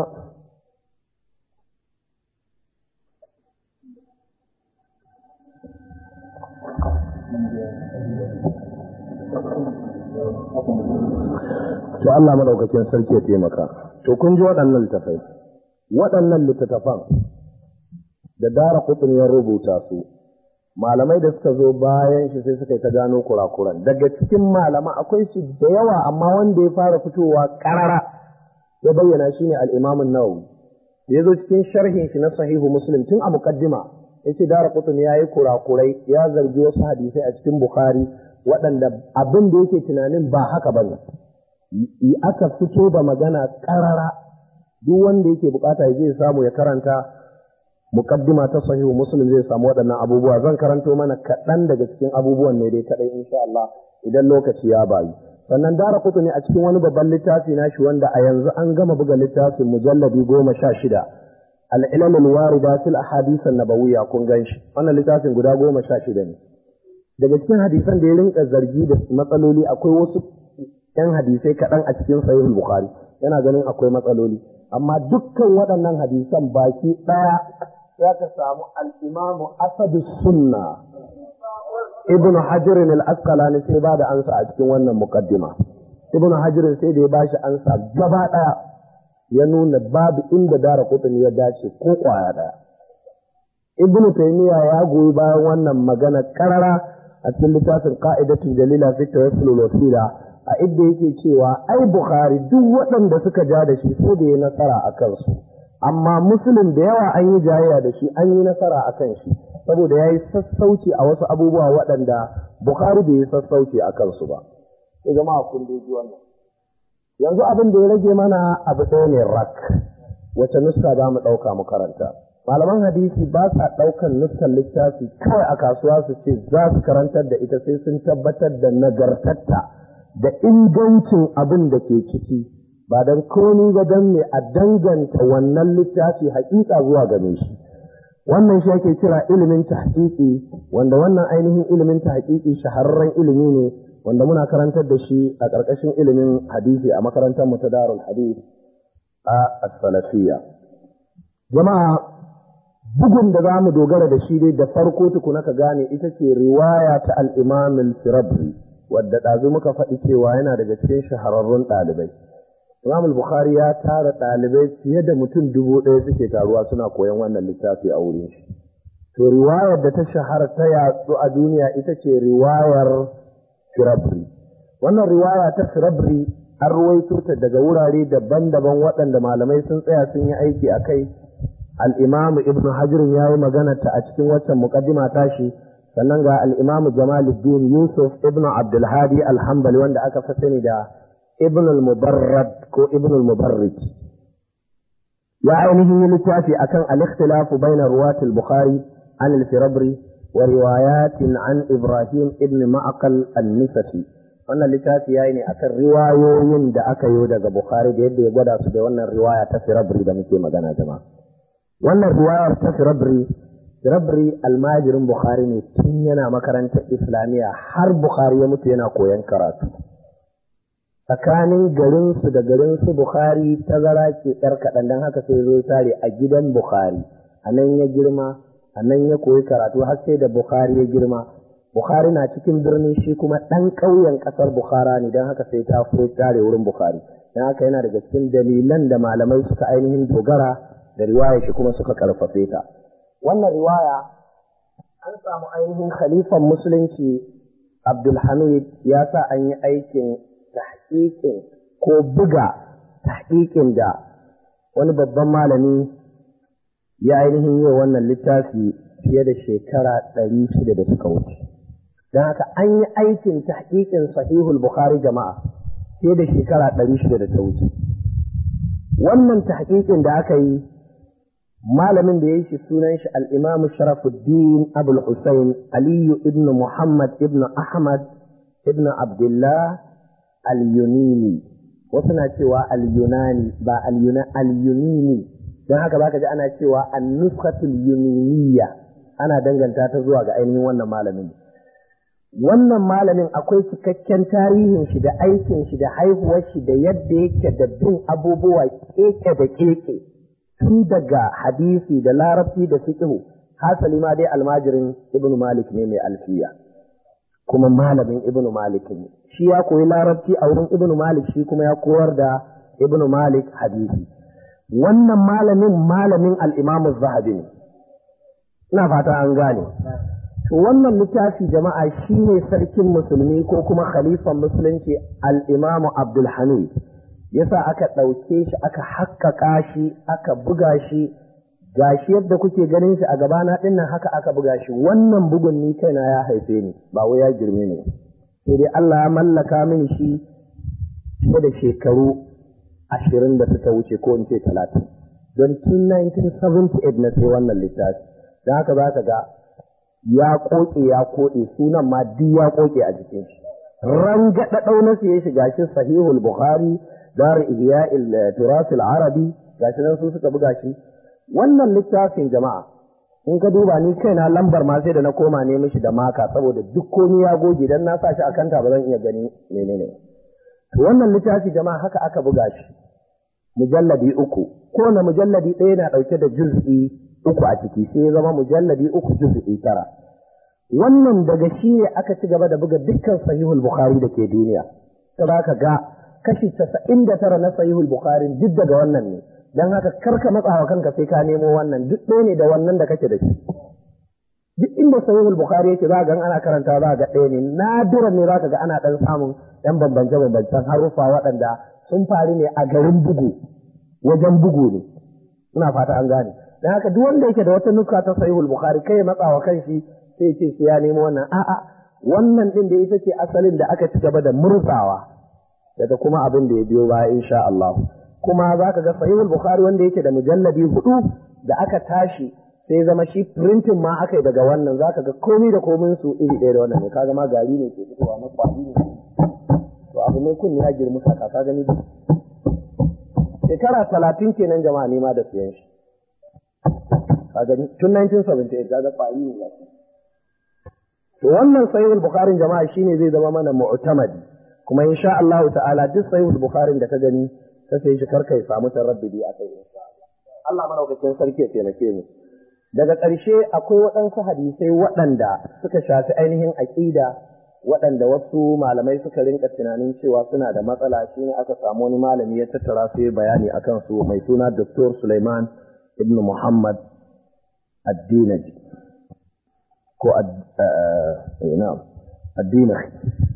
To Allah madaukakin sarki ya taimaka. To kun ji waɗannan littafai, waɗannan littattafan da Daraqutni ya rubuta su, malamai da suka zo bayan shi sai suka yi ta gano kurakuran. Daga cikin malama akwai su da yawa, amma wanda ya fara fitowa ƙarara ya bayyana shine al-Imam an-Nawawi. ya zo cikin sharhin shi na sahihu Muslim tun a muqaddima yace Daraqutni yayi kurakurai, ya zargi wasu hadisai a cikin Bukhari waɗanda abin da yake tunanin ba haka bane. Aka fito da magana ƙarara, duk wanda yake bukata ya je samu ya karanta muqaddima ta sahihu Muslim zai samu waɗannan abubuwa. Zan karanto mana kaɗan daga cikin abubuwan ne dai kaɗai insha Allah idan lokaci ya bayu. Sannan Daraqutni a cikin wani babban littafi nashi wanda a yanzu an gama buga littafin mujalladi 16 al-ilal al-warida fil ahadith an-nabawiyya, kun ganshi wannan littafin guda 16 ne. Daga cikin hadisan da ya rinka zargi da matsaloli akwai wasu ɗan hadisai kaɗan a cikin sahihul Bukhari, yana ganin akwai matsaloli, amma dukkan waɗannan hadisan baki ɗaya za ka samu al-imamu Asadu Sunna Ibn Hajar al-Asqalani sai ba da ansa a cikin wannan muqaddima. Ibn Hajar sai da ya bashi ansa gaba ɗaya, ya nuna babu inda Daraqutni ya dace ko kwaya ɗaya. Ibn Taymiyyah ya goyi bayan wannan magana karara a cikin littafin Qa'idatul Jalila fi Tawassul Wasila, a idda yake cewa ai Bukhari duk waɗanda suka ja da shi sai da ya nasara a kansu, amma Muslim da yawa an yi jayayya da shi an yi nasara a kan shi saboda ya yi sassauci a wasu abubuwa waɗanda Bukhari bai yi sassauci a kansu ba. Sai jama'a kun dai ji wannan. Yanzu abin da ya rage mana abu ɗaya ne rak, wace nuska za mu ɗauka mu karanta. Malaman hadisi ba sa ɗaukan nuskar littafi kawai a kasuwa su ce za su karantar da ita, sai sun tabbatar da nagartatta da ingancin abin da ke ciki, ba don komi ba don me a danganta wannan littafi haƙiƙa zuwa game shi. Wannan shi ake kira ilimin tahqiqi, wanda wannan ainihin ilimin tahqiqi shahararren ilimi ne wanda muna karantar da shi a ƙarƙashin ilimin hadisi a makarantar mu ta Darul Hadith a As-Salafiyya. Jama'a, bugun da za mu dogara da shi dai da farko tukuna ka gane ita ce riwaya ta al-Imam al-Firabri, wadda ɗazu muka faɗi cewa yana daga cikin shahararrun ɗalibai. Imam al-Bukhari ya tara ɗalibai fiye da mutum 1000 suke taruwa suna koyon wannan littafi a wurin shi. To riwayar da ta shahara ta yatsu a duniya ita ce riwayar Firabri. Wannan riwaya ta Firabri an ruwaito ta daga wurare daban-daban waɗanda malamai sun tsaya sun yi aiki a kai. Al-Imam Ibn Hajar ya yi magana ta a cikin waccan muqaddima tashi, sannan ga al-Imam Jamaluddin Yusuf Ibn Abdul Hadi al-Hanbali wanda aka fi sani da Ibn al-Mubarrad ko Ibn al-Mubarrid. Ya ainihin yi littafi akan al-ikhtilafu bayna ruwat al-Bukhari an al-Firabri wa riwayatin an Ibrahim ibn Ma'qal an-Nisafi. Wannan littafi yayi ne akan riwayoyin da aka yi daga Bukhari da yadda ya gwada su da wannan riwaya ta Firabri da muke magana jama'a. Wannan riwayar ta Firabri almajirin Bukhari ne tun yana makarantar Islamiyya har Bukhari ya mutu yana koyon karatu. Tsakanin garinsu da garinsu Bukhari tazara ke ɗar kaɗan, don haka sai zo tare a gidan Bukhari, a nan ya girma, a nan ya koyi karatu har sai da Bukhari ya girma. Bukhari na cikin birni, shi kuma ɗan ƙauyen ƙasar Bukhara ne, don haka sai ta furo tare wurin Bukhari. Don haka yana daga cikin dalilan da malamai suka ainihin dogara da riwaya shi kuma suka ƙarfafe ta. Wannan riwaya an samu ainihin khalifan musulunci Abdulhamid ya sa an yi aikin tahqiqin ko buga tahqiqin da wani babban malami ya ainihin yi wannan littafi fiye da shekara 600 da suka wuce. Don haka an yi aikin tahqiqin sahihul Bukhari jama'a fiye da shekara 600 da ta wuce. Wannan tahqiqin da aka yi, malamin da ya yi shi sunan shi al-Imam Sharafuddin Abul Hussein Aliyu ibn Muhammad ibn Ahmad ibn Abdullah al-Yunini, wasu na cewa al-Yunani ba al-Yunini, don haka baka ji ana cewa an-nuskhatul yuniniya, ana danganta ta zuwa ga ainihin wannan malamin. Wannan malamin akwai cikakken tarihin shi da aikin shi da haihuwar shi da yadda yake da bin abubuwa keke da keke, tun daga hadisi da larabci da fiqh. Hasali ma dai almajirin Ibn Malik ne mai alfiya, kuma malamin Ibn Malik ne. Shi ya koyi larabci a wurin Ibn Malik, shi kuma ya koyar da Ibn Malik hadisi. Wannan malamin al-Imam az-Zahabi ne. Ina fata an gane. To wannan littafi jama'a shine sarkin musulmi ko kuma khalifan musulunci al-Imam Abdul Hamid yasa aka ɗauke shi aka haƙƙaƙa shi aka buga shi gashi yadda kuke ganin shi a gabana ɗin nan haka aka buga shi. Wannan bugun ni kaina ya haife ni ba wai ya girme ni, sai dai Allah ya mallaka mini shi fiye da shekaru 20 da suka wuce ko in ce 30, don tun 1978 na sai wannan littafi. Da haka za ka ga ya koɗe sunan ma duk ya koke a jikin shi. Rangada ɗauna ya shiga shi Sahihul Bukhari, Dar Ihya'il Turas al-Arabi, gashi nan su suka buga shi. Wannan littafin jama'a in ka duba ni kaina lambar ma sai da na koma ne mishi da maka saboda duk komai ya goge dan na sa shi a kanta ba zan iya gani menene. Wannan littafi jama'a haka aka buga shi mujalladi 3, kowane mujalladi ɗaya na ɗauke da juz'i 3 a ciki, sai ya zama mujalladi 3 juz'i 9. Wannan daga shi ne aka ci gaba da buga dukkan Sahihul Bukhari da ke duniya. Sai ka ga kashi 99 na Sahihul Bukhari duk daga wannan ne. Dan haka karka matsawa kanka sai ka nemo wannan, duk ɗaya ne da wannan da kake da shi. Duk inda Sahihul Bukhari yake za ga ana karanta za ga ɗaya ne, nadiran ne za ka ga ana ɗan samun ɗan bambance-bambancen haruffa waɗanda sun faru ne a garin bugu, wajen bugu ne. Ina fata an gane. Dan haka duk wanda yake da wata nuka ta Sahihul Bukhari kai matsawa kanshi sai ce sai ya nemo wannan. A'a, wannan ɗin da ita ce asalin da aka ci gaba da murzawa daga kuma abin da ya biyo baya insha Allah. Kuma za ka ga Sahihul Bukhari wanda yake da mujalladi 4 da aka tashi sai zama shi printing ma aka yi daga wannan, za ka ga komai da komin su iri ɗaya da wannan ne. Kaga ma gari ne ke fitowa na kwaɗi ne. To abu ne kun ya girma kaka ka gani. Shekara 30 kenan jama'a ne ma da siyan shi. Ka gani tun 1978 kaga kwaɗi ne ya. To wannan Sahihul Bukhari jama'a shine zai zama mana mu'tamadi. Kuma insha Allah ta'ala duk Sahihul Bukhari da ka gani ta sai shi karka ya samu taraddudi a kai insha Allah. Allah madaukakin sarki ya taimake mu. Daga ƙarshe akwai waɗansu hadisai waɗanda suka shafi ainihin aƙida waɗanda wasu malamai suka rinka tunanin cewa suna da matsala, shine aka samu wani malami ya tattara su yi bayani akan su mai suna Dr. Sulaiman ibn Muhammad Ad-Dinaji ko Ad-Dinaji.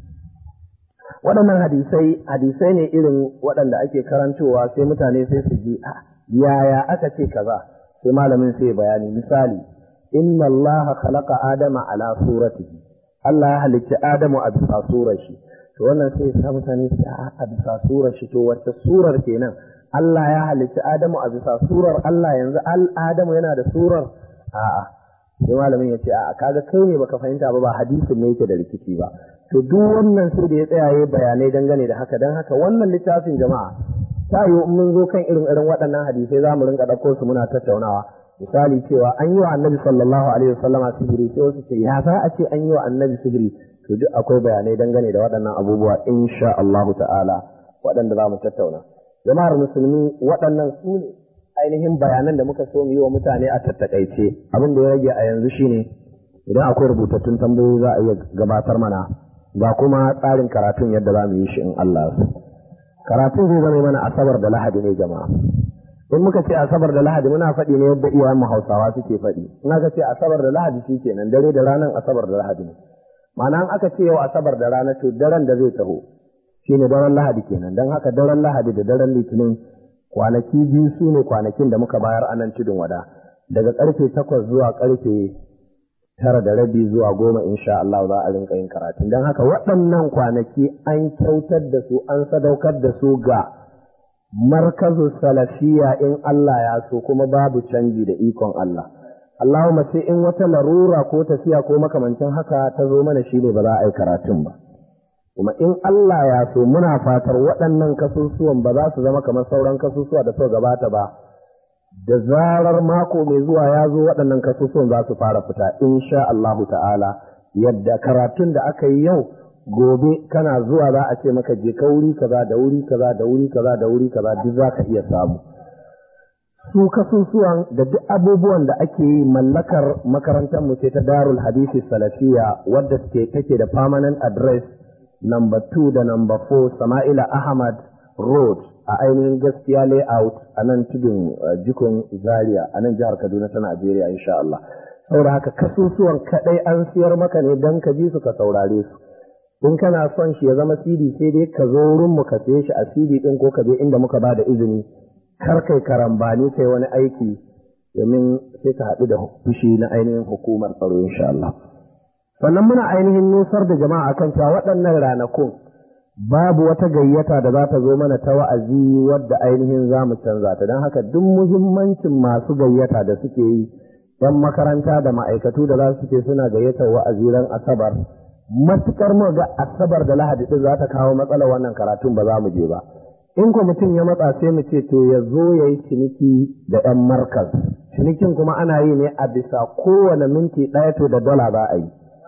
Waɗannan hadisai ne irin waɗanda ake karantowa sai mutane sai su ji yaya aka ce kaza, sai malamin sai bayani. Misali, inna Allah khalaqa Adama ala suratihi, Allah ya halicci Adamu a bisa surar shi. To wannan sai ya mutane su a bisa surar shi, to wacce surar kenan? Allah ya halicci Adamu a bisa surar Allah, yanzu Adamu yana da surar? A'a. Sai malamin ya ce a'a, kaga kai ne baka fahimta ba hadisin ne yake da rikici ba. To duk wannan sai da ya tsaya yayin bayanai dangane da haka, dan haka wannan littafin jama'a ta yi mun zo kan irin waɗannan hadisai za mu rinka ɗauko su muna tattaunawa. Misali cewa an yi wa annabi sallallahu alaihi wasallama sihiri, sai wasu ce ya za a ce an yi wa annabi sihiri? To duk akwai bayanai dangane da waɗannan abubuwa insha Allah ta'ala waɗanda za mu tattauna. Jama'ar musulmi, waɗannan su ne ainihin bayanan da muka so mu yi wa mutane a tattakaice. Abin da ya rage a yanzu shine idan akwai rubutattun tambayoyi za a iya gabatar mana, ga kuma tsarin karatun yadda za mu yi shi in Allah su. Karatun zai zama mana Asabar da Lahadi ne jama'a. In muka ce Asabar da Lahadi muna faɗi ne yadda iyayen mu Hausawa suke faɗi. In aka ce Asabar da Lahadi shi kenan, dare da ranar Asabar da Lahadi ne. Ma'ana in aka ce yau Asabar da rana, to daren da zai taho shine daren Lahadi kenan. Dan haka daren Lahadi da daren Litinin kwanaki biyu su ne kwanakin da muka bayar a nan tudun wada, daga karfe 8 zuwa karfe 9:30 zuwa 10 insha Allah za a rinka yin karatu. Don haka waɗannan kwanaki an kyautar da su, an sadaukar da su ga markazu salafiya in Allah ya so, kuma babu canji da ikon Allah. Allahumma sai in wata larura ko tafiya ko makamancin haka ta zo mana shine ba za a yi karatun ba. Kuma in Allah ya so muna fatar waɗannan kasusuwan ba za su zama kamar sauran kasusuwa da suka gabata ba. Da zarar mako mai zuwa ya zo waɗannan kasusuwan za su fara fita insha Allahu ta'ala. Yadda karatun da aka yi yau, gobe kana zuwa za a ce maka je ka wuri kaza da wuri kaza da wuri kaza da wuri kaza duk za ka iya samu. Su kasusuwan da duk abubuwan da ake yi mallakar makarantar mu ce ta Darul Hadisi Salafiya, wadda take da permanent address number 2 da number 4 Sama'ila Ahmad Road a ainihin gaskiya layout a nan tudun jikon Zaria a nan jihar Kaduna ta Najeriya insha Allah. Saboda haka kasusuwan kadai an siyar maka ne dan ka ji su ka saurare su. in kana son shi ya zama CD sai dai ka zo wurin mu ka saye shi a CD din ko ka je inda muka ba da izini, kar kai karambani kai wani aiki domin sai ka haɗu da fushi na ainihin hukumar tsaro insha Allah. Sannan muna ainihin nusar da jama'a kan cewa waɗannan ranakun babu wata gayyata da za ta zo mana ta wa'azi wadda ainihin za mu canza ta, don haka duk muhimmancin masu gayyata da suke yi, ‘yan makaranta da ma'aikatu da za su ce suna gayyatar wa'azi ran Asabar, matukar mu ga Asabar da Lahadi ɗin za ta kawo matsalar wannan karatun ba za mu je ba. In ko mutum ya matsa sai mu ce to ya zo ya yi ciniki da ‘yan markaz, cinikin kuma ana yi ne a bisa kowane minti ɗaya to da dala za a yi.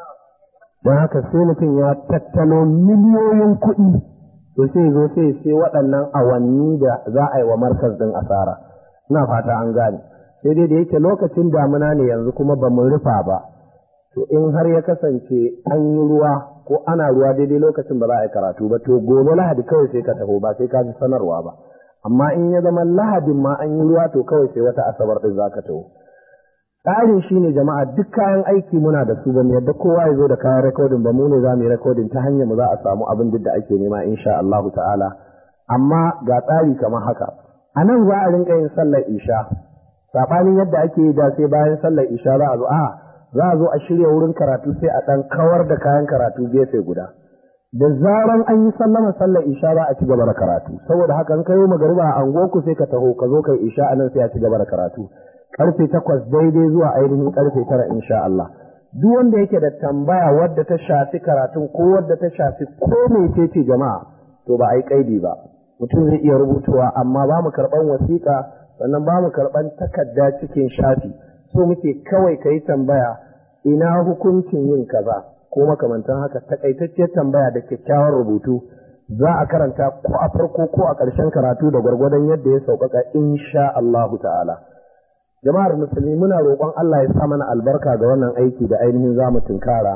Don haka sai mutum ya tattalo miliyoyin kuɗi to sai zo sai waɗannan awanni da za a yi wa markaz ɗin asara. Ina fata an gane. Sai dai da yake lokacin damuna ne yanzu kuma ba mu rufa ba. To in har ya kasance an yi ruwa ko ana ruwa daidai lokacin ba za a yi karatu ba, to gobe Lahadi kawai sai ka taho ba sai ka ji sanarwa ba. Amma in ya zama Lahadin ma an yi ruwa to kawai sai wata Asabar ɗin za ka taho. Tsarin shi ne jama'a duk kayan aiki muna da su, ba mu yadda kowa ya zo da kayan rekodin ba, mu ne za mu yi rekodin ta hanyar mu za a samu abin duk da ake nema insha Allahu ta'ala. Amma ga tsari kamar haka, a nan za a rinka yin sallar isha, saɓanin yadda ake yi da sai bayan sallar isha za a zo a shirya wurin karatu sai a ɗan kawar da kayan karatu gefe guda. Da zaran an yi sallama sallar isha za a ci gaba da karatu, saboda haka in ka yi magariba a anguwarku sai ka taho ka zo kai isha a nan sai a ci gaba da karatu. Karfe 8 daidai zuwa ainihin karfe 9 insha Allah. Duk wanda yake da tambaya wadda ta shafi karatun ko wadda ta shafi ko mecece jama'a to ba a yi kaidi ba. Mutum zai iya rubutuwa amma ba mu karɓan wasiƙa sannan ba mu karɓan takarda cikin shafi. So muke kawai ka yi tambaya ina hukuncin yin kaza ko makamantan haka, takaitacciyar tambaya da kyakkyawar rubutu za a karanta ko a farko ko a ƙarshen karatu da gwargwadon yadda ya sauƙaƙa insha Allahu ta'ala. Jama'ar musulmi muna roƙon Allah ya sa mana albarka ga wannan aiki da ainihin za mu tunkara.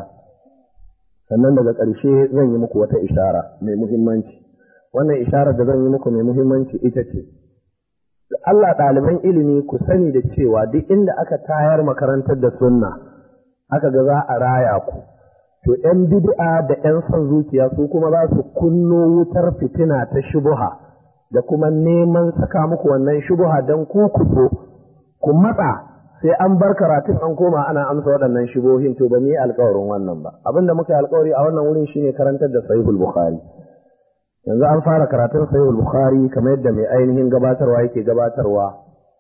Sannan daga ƙarshe zan yi muku wata ishara mai muhimmanci. Wannan isharar da zan yi muku mai muhimmanci ita ce, Allah ɗaliban ilimi ku sani da cewa duk inda aka tayar makarantar da sunna aka ga za a raya ku, to ‘yan bid'a da ‘yan son zuciya su kuma za su kunno wutar fitina ta shubuha da kuma neman saka muku wannan shubuha don ku ku matsa sai an bar karatun an koma ana amsa waɗannan shubohin, to ba mu yi alƙawarin wannan ba. Abin da muka yi alƙawari a wannan wurin shine karantar da Sahihul Bukhari. Yanzu an fara karatun Sahihul Bukhari kamar yadda mai ainihin gabatarwa yake gabatarwa.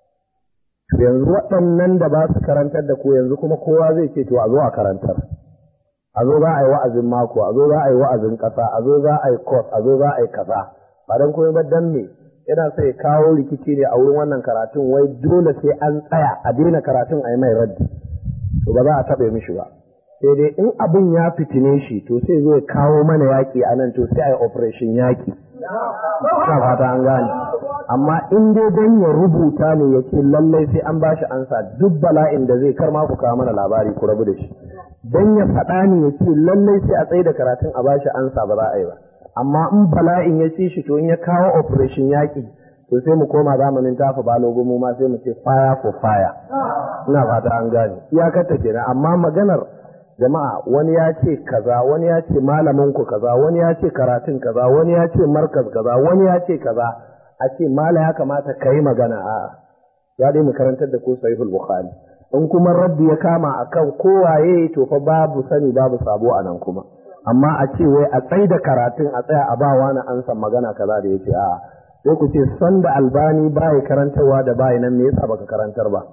To yanzu waɗannan da ba su karantar da ku yanzu kuma kowa zai ce to a zo a karantar. A zo za a yi wa'azin mako, a zo za a yi wa'azin ƙasa, a zo za a yi course, a zo za a yi kaza. Ba dan komai ba dan me? Yana sai kawo rikici ne a wurin wannan karatun, wai dole sai an tsaya a daina karatun a yi mai raddi, to ba za a taɓa mishi ba. Sai dai in abin ya fitine shi to sai zo ya kawo mana yaƙi a nan, to sai a yi operation yaƙi. Ina fata an gane. Amma in dai dan ya rubuta ne ya ce lallai sai an bashi ansa duk bala'in da zai kar ma ku kawo mana labari ku rabu da shi. Dan ya faɗa ne ya ce lallai sai a tsaye da karatun a bashi ansa ba za a yi ba. Amma in bala'in ya ci shi to in ya kawo operation yaƙi to sai mu koma zamanin tafa balogo mu ma sai mu ce fire for fire. Ina fata an gane. Iyakar ta kenan, amma maganar jama'a wani ya ce kaza, wani ya ce malamin ku kaza, wani ya ce karatun kaza, wani ya ce markaz kaza, wani ya ce kaza, a ce mala ya kamata ka yi magana a'a. Ya dai mu karantar da ku Sahihul Bukhari. In kuma rabbi ya kama akan kowaye to fa babu sani babu sabo a nan kuma. Amma a ce wai a tsai da karatun a tsaya a ba wani an san magana kaza da yace a'a, sai ku ce sanda Albani bai karantarwa da bai nan me yasa baka karantar ba?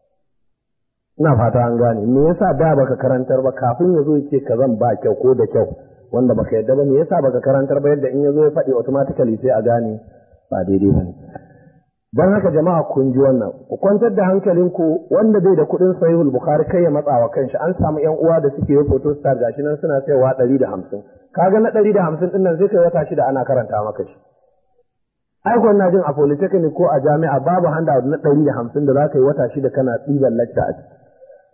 Ina fata an gane, me yasa da baka karantar ba kafin ya zo yace kazan ba kyau ko da kyau wanda baka yadda ba, me yasa baka karantar ba yadda in ya zo ya faɗi automatically sai a gane ba daidai ba ne. Don haka jama'a kun ji wannan, ku kwantar da hankalinku wanda bai da kuɗin Sahihul Bukhari kai ya matsawa kanshi. An samu ƴan uwa da suke yi photo star gashi nan suna sayawa 150. Kaga na 150 din nan sai kai wata shida ana karanta maka shi. Ai ko ina jin a polytechnic ko a jami'a babu handout na 150 da za ka yi wata shida kana ɗiban lecture a ciki.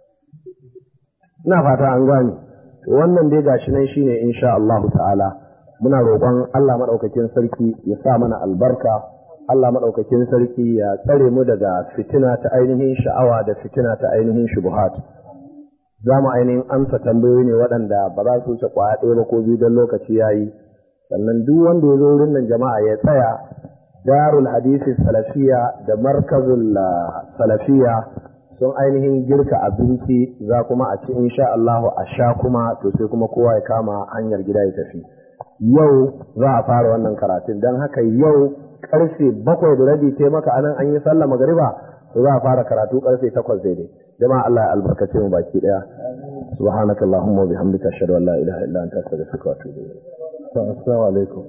Ina fata an gane. To wannan dai gashi nan shine insha Allah ta'ala. Muna roƙon Allah madaukakin sarki ya sa mana albarka. Allah maɗaukakin sarki ya tsare mu daga fitina ta ainihin sha'awa da fitina ta ainihin shubuhat. za mu ainihin amsa tambayoyi ne waɗanda ba za su wuce kwaya ɗaya ba ko biyu don lokaci ya yi. Sannan duk wanda ya zo wurin nan jama'a ya tsaya darul hadisi salafiya da markazul salafiya sun ainihin girka abinci za kuma a ci insha Allah a sha kuma to sai kuma kowa ya kama hanyar gida ya tafi. Yau za a fara wannan karatun don haka yau karfe 7:30 ce maka anan an yi sallah magariba to za a fara karatu karfe 8 daidai. Jama'a Allah ya albarkace mu baki daya. Subhanakallahumma wa bihamdika ashhadu an la ilaha illa anta astaghfiruka wa atubu ilayk. Assalamu alaikum.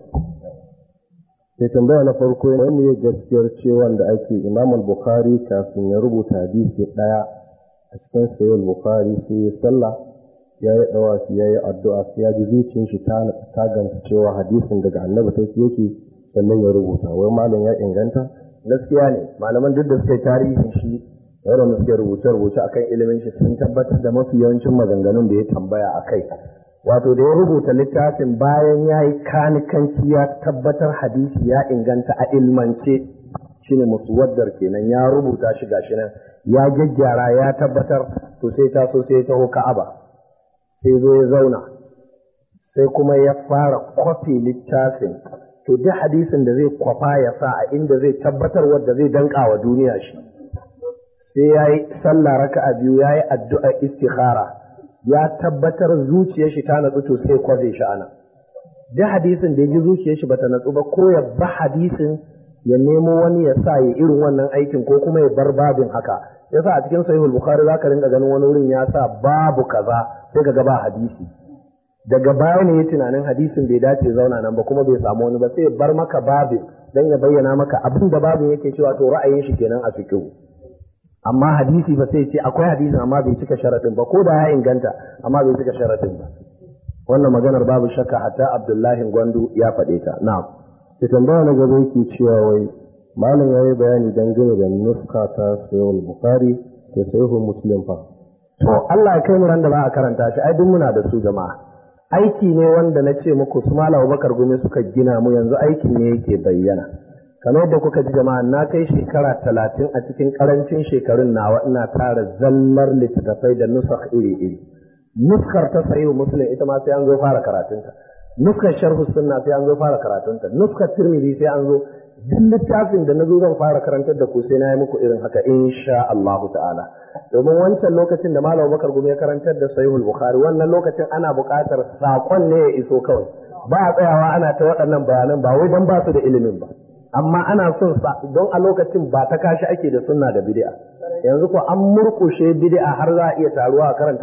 Sai tambaya na farko ne gaskiyar cewa da ake Imam al-Bukhari kafin ya rubuta hadisi daya a cikin Sahih al-Bukhari sai ya sallah ya yi dawafi ya yi addu'a sai ya ji zuciyar shi ta gamsu cewa hadisin daga Annabi take yake sannan ya rubuta. Wai malam ya inganta? Gaskiya ne, malaman duk da suka yi tarihin shi waɗanda suke rubuce-rubuce akan ilimin shi sun tabbatar da mafi yawancin maganganun da ya tambaya a kai. Wato da ya rubuta littafin bayan ya yi kanikanci ya tabbatar hadisi ya inganta a ilmance shine muswaddar kenan ya rubuta shi gashi nan ya gyaggyara ya tabbatar to sai taso sai ya taho Ka'aba sai zo ya zauna sai kuma ya fara kwafi littafin to duk hadisin da zai kwafa ya sa a inda zai tabbatar wadda zai danka wa duniya shi sai ya yi sallah raka'a biyu ya yi addu'a istikhara ya tabbatar zuciyar shi ta natsu to sai kwaze shi ana duk hadisin da ya ji zuciyar shi bata natsu ba ko ya ba hadisin ya nemo wani ya sa ya irin wannan aikin ko kuma ya bar babin haka yasa a cikin sahihul bukhari zaka rinka ganin wani wurin ya sa babu kaza sai ka ga ba hadisi daga baya ne ya tunanin hadisin bai dace zauna nan ba kuma bai samu wani ba sai ya bar maka babin dan ya bayyana maka abin da babin yake cewa to ra'ayin shi kenan a fiqh amma hadisi ba sai ce akwai hadisin amma bai cika sharadin ba ko da ya inganta amma bai cika sharadin ba wannan maganar babu shakka hatta Abdullahi Gwandu ya faɗe ta na'am sai tambaya na gaba yake cewa wai malam yayi bayani dangane da nuska ta Sahih Bukhari da Sahih Muslim fa to Allah ya kai mu ran da ba a karanta shi ai duk muna da su jama'a aiki ne wanda na ce muku su Malam Abubakar Gumi suka gina mu yanzu aikin ne yake bayyana kamar yadda kuka ji jama'a na kai shekara 30 a cikin karancin shekarun nawa ina tara zallar littattafai da nusakh iri-iri nuskar ta Sahih Muslim ita ma sai an zo fara karatunta nuskar Sharh Sunna sai an zo fara karatunta nuskar Tirmidhi sai an zo duk littafin da nazo zan fara karantar da ku sai na yi muku irin haka insha Allah ta'ala domin wancan lokacin da Malam Abubakar Gumi ya karantar da Sahih Bukhari wannan lokacin ana buƙatar sakon ne ya iso kawai ba a tsayawa ana ta waɗannan bayanan ba wai dan ba su da ilimin ba amma ana son sa don a lokacin ba ta kashi ake da sunna da bid'a yanzu ko an murkushe bid'a har za a iya taruwa a karanta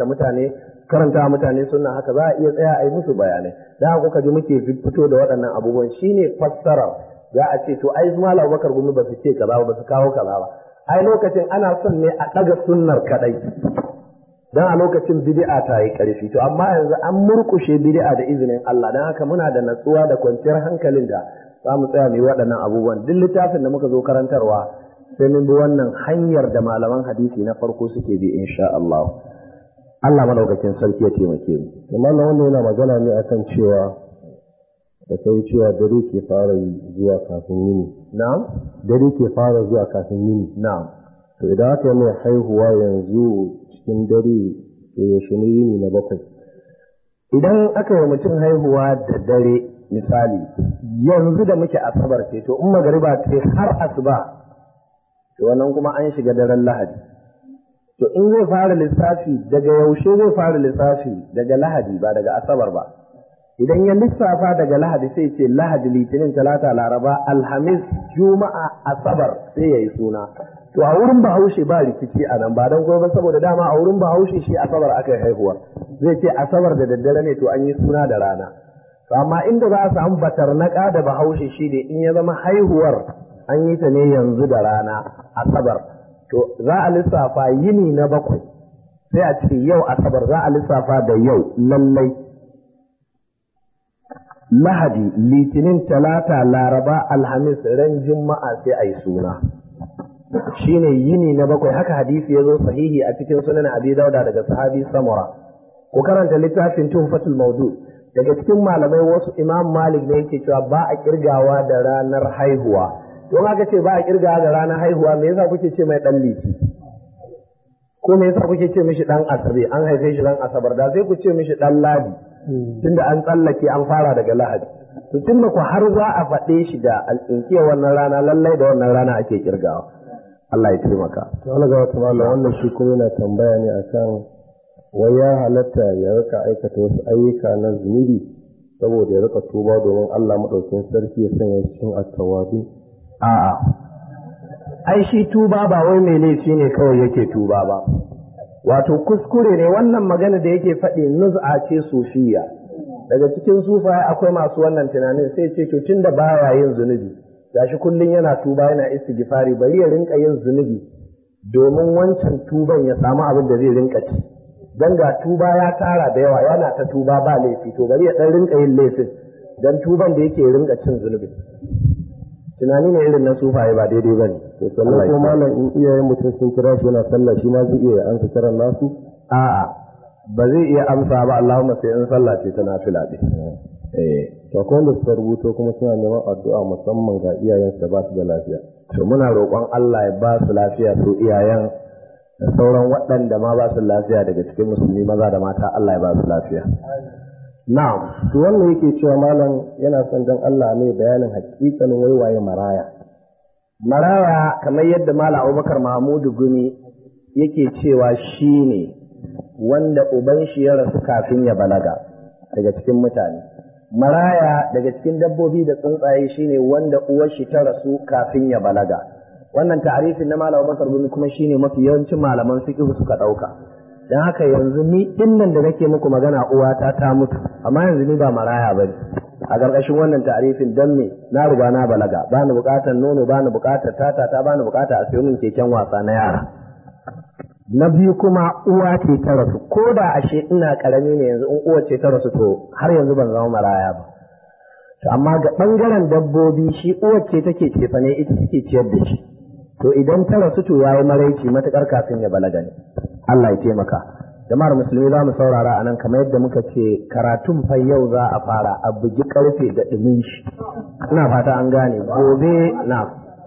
mutane sunna haka za a iya tsaya a yi musu bayanai da haka kuka ji muke fito da waɗannan abubuwan shine fassara za a ce to ai Malam Abubakar Gumi ba su ce kaza ba su kawo kaza ba ai lokacin ana son ne a ɗaga sunnar kadai dan a lokacin bid'a ta yi ƙarfi to amma yanzu an murkushe bid'a da izinin Allah dan haka muna da natsuwa da kwanciyar hankalin da za mu tsaya mai waɗannan abubuwan duk littafin da muka zo karantarwa sai mun bi wannan hanyar da malaman hadisi na farko suke bi insha Allah Allah madaukakin sarki ya taimake mu amma wannan yana magana ne akan cewa da kai cewa dare ke fara zuwa kafin yini na'am dare ke fara zuwa kafin yini na'am to idan aka mai haihuwa yanzu cikin dare ya shi ne yini na 7 idan aka yi mutum haihuwa da dare misali yanzu da muke asabar ce to in magariba ce har asuba to wannan kuma an shiga daren lahadi to in zai fara lissafi daga yaushe zai fara lissafi daga lahadi ba daga asabar ba idan ya lissafa daga lahadi sai ce lahadi litinin talata laraba alhamis juma'a asabar sai ya yi suna to a wurin bahaushe ba rikici a nan ba don kuma saboda dama a wurin bahaushe shi asabar aka yi haihuwa zai ce asabar da daddare ne to an yi suna da rana amma inda za a samu batarnaka da bahaushe shi ne in ya zama haihuwar an yi ta ne yanzu da rana asabar to za a lissafa yini na 7 sai a ce yau asabar za a lissafa da yau lallai lahadi litinin talata laraba alhamis ran juma'a sai a yi suna shine yini na 7 haka hadisi ya zo sahihi a cikin sunan abi dauda daga sahabi samura ku karanta littafin tuhfatul mawdu daga cikin malamai wasu imam malik ne yake cewa ba a kirgawa da ranar haihuwa don haka ce ba a kirgawa da ranar haihuwa me yasa kuke ce mai dan liti ko me yasa kuke ce mishi dan asabe an haife shi dan asabar da sai ku ce mishi dan ladi tunda an tsallake an fara daga lahadi to tunda ku har za a faɗe shi da alƙinkiyar wannan rana lallai da wannan rana ake kirgawa Allah ya taimaka to Allah ga wata mallam wannan shi kuma yana tambaya ne akan wai ya halatta ya rika aikata wasu ayyuka na zunubi saboda ya rika tuba domin Allah madaukakin sarki ya sanya cikin at-tawwabin. A'a, ai shi tuba ba wai mai laifi ne kawai yake tuba ba, wato kuskure ne wannan magana da yake faɗi nuz'a ce sufiya. Daga cikin sufaye akwai masu wannan tunanin sai ce to tunda baya yin zunubi, gashi kullum yana tuba yana istighfari bari ya rinka yin zunubi domin wancan tuban ya samu abin da zai rinka ci. Dan ga tuba ya tara da yawa yana ta tuba ba laifi to bari ya dan rinka yin laifin dan tuban da yake rinka cin zunubi. Tunani ne irin na sufaye ba daidai ba ne. To sannan ko malam in iyayen mutum sun kira shi yana sallah shi ma zai iya amsa kiran nasu? A'a ba zai iya amsa ba Allahumma sai in sallah ce ta nafila ɗin. To ko wanda suka rubuto kuma suna neman addu'a musamman ga iyayensu da ba su da lafiya. To muna roƙon Allah ya ba su lafiya su iyayen da sauran waɗanda ma ba su lafiya daga cikin musulmi maza da mata Allah ya ba su lafiya. Na'am, to wannan yake cewa malam yana son dan Allah ne bayanin hakikanin waiwaye maraya. Maraya kamar yadda Malam Abubakar Mahmudu Gumi yake cewa shine wanda uban shi ya rasu kafin ya balaga daga cikin mutane. Maraya daga cikin dabbobi da tsuntsaye shine wanda uwar shi ta rasu kafin ya balaga. Wannan ta'arifin na Malam Abubakar Gumi kuma shine mafi yawancin malaman fiqh suka dauka. Dan haka yanzu ni dinnan da nake muku magana uwata ta mutu amma yanzu ni ba maraya bane. A ƙarƙashin wannan ta'arifin dan me na riga na balaga bani buƙatar nono bani buƙatar tata bani buƙatar a sayo min keken wasa na yara. Na biyu kuma uwa ce ta rasu ko da ashe ina ƙarami ne yanzu in uwa ce ta rasu to har yanzu ban zama maraya ba. To amma ga ɓangaren dabbobi shi uwar ce take cefa ne ita take ciyar da shi. To idan ta rasu to yayi maraici matuƙar kafin ya balaga ne. Allah ya taimaka. Jama'ar musulmi za mu saurara a nan kamar yadda muka ce karatun fa yau za a fara a bugi karfe da ɗumin shi. Ina fata an gane gobe na.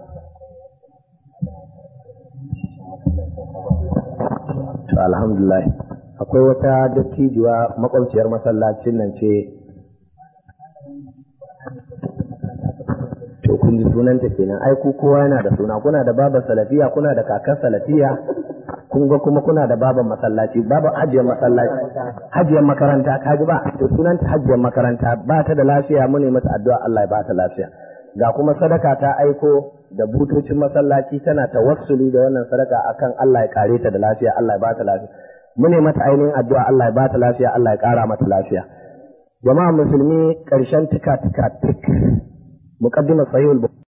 Alhamdulillah akwai wata dattijuwa makwabciyar masallacin nan ce to kun ji sunanta kenan ai ku kowa yana da suna kuna da baba salafiya kuna da kakar salafiya kun ga kuma kuna da baban masallaci baba hajiyar masallaci hajiyar makaranta kaji ba to sunanta hajiyar makaranta ba ta da lafiya mu ne mata addu'a Allah ya ba ta lafiya ga kuma sadaka ta aiko da butocin masallaci tana tawassuli da wannan sadaka akan Allah ya kare ta da lafiya Allah ya ba ta lafiya mu ne mata ainihin addu'a Allah ya ba ta lafiya Allah ya kara mata lafiya jama'a musulmi karshen tika tik muqaddimah sahih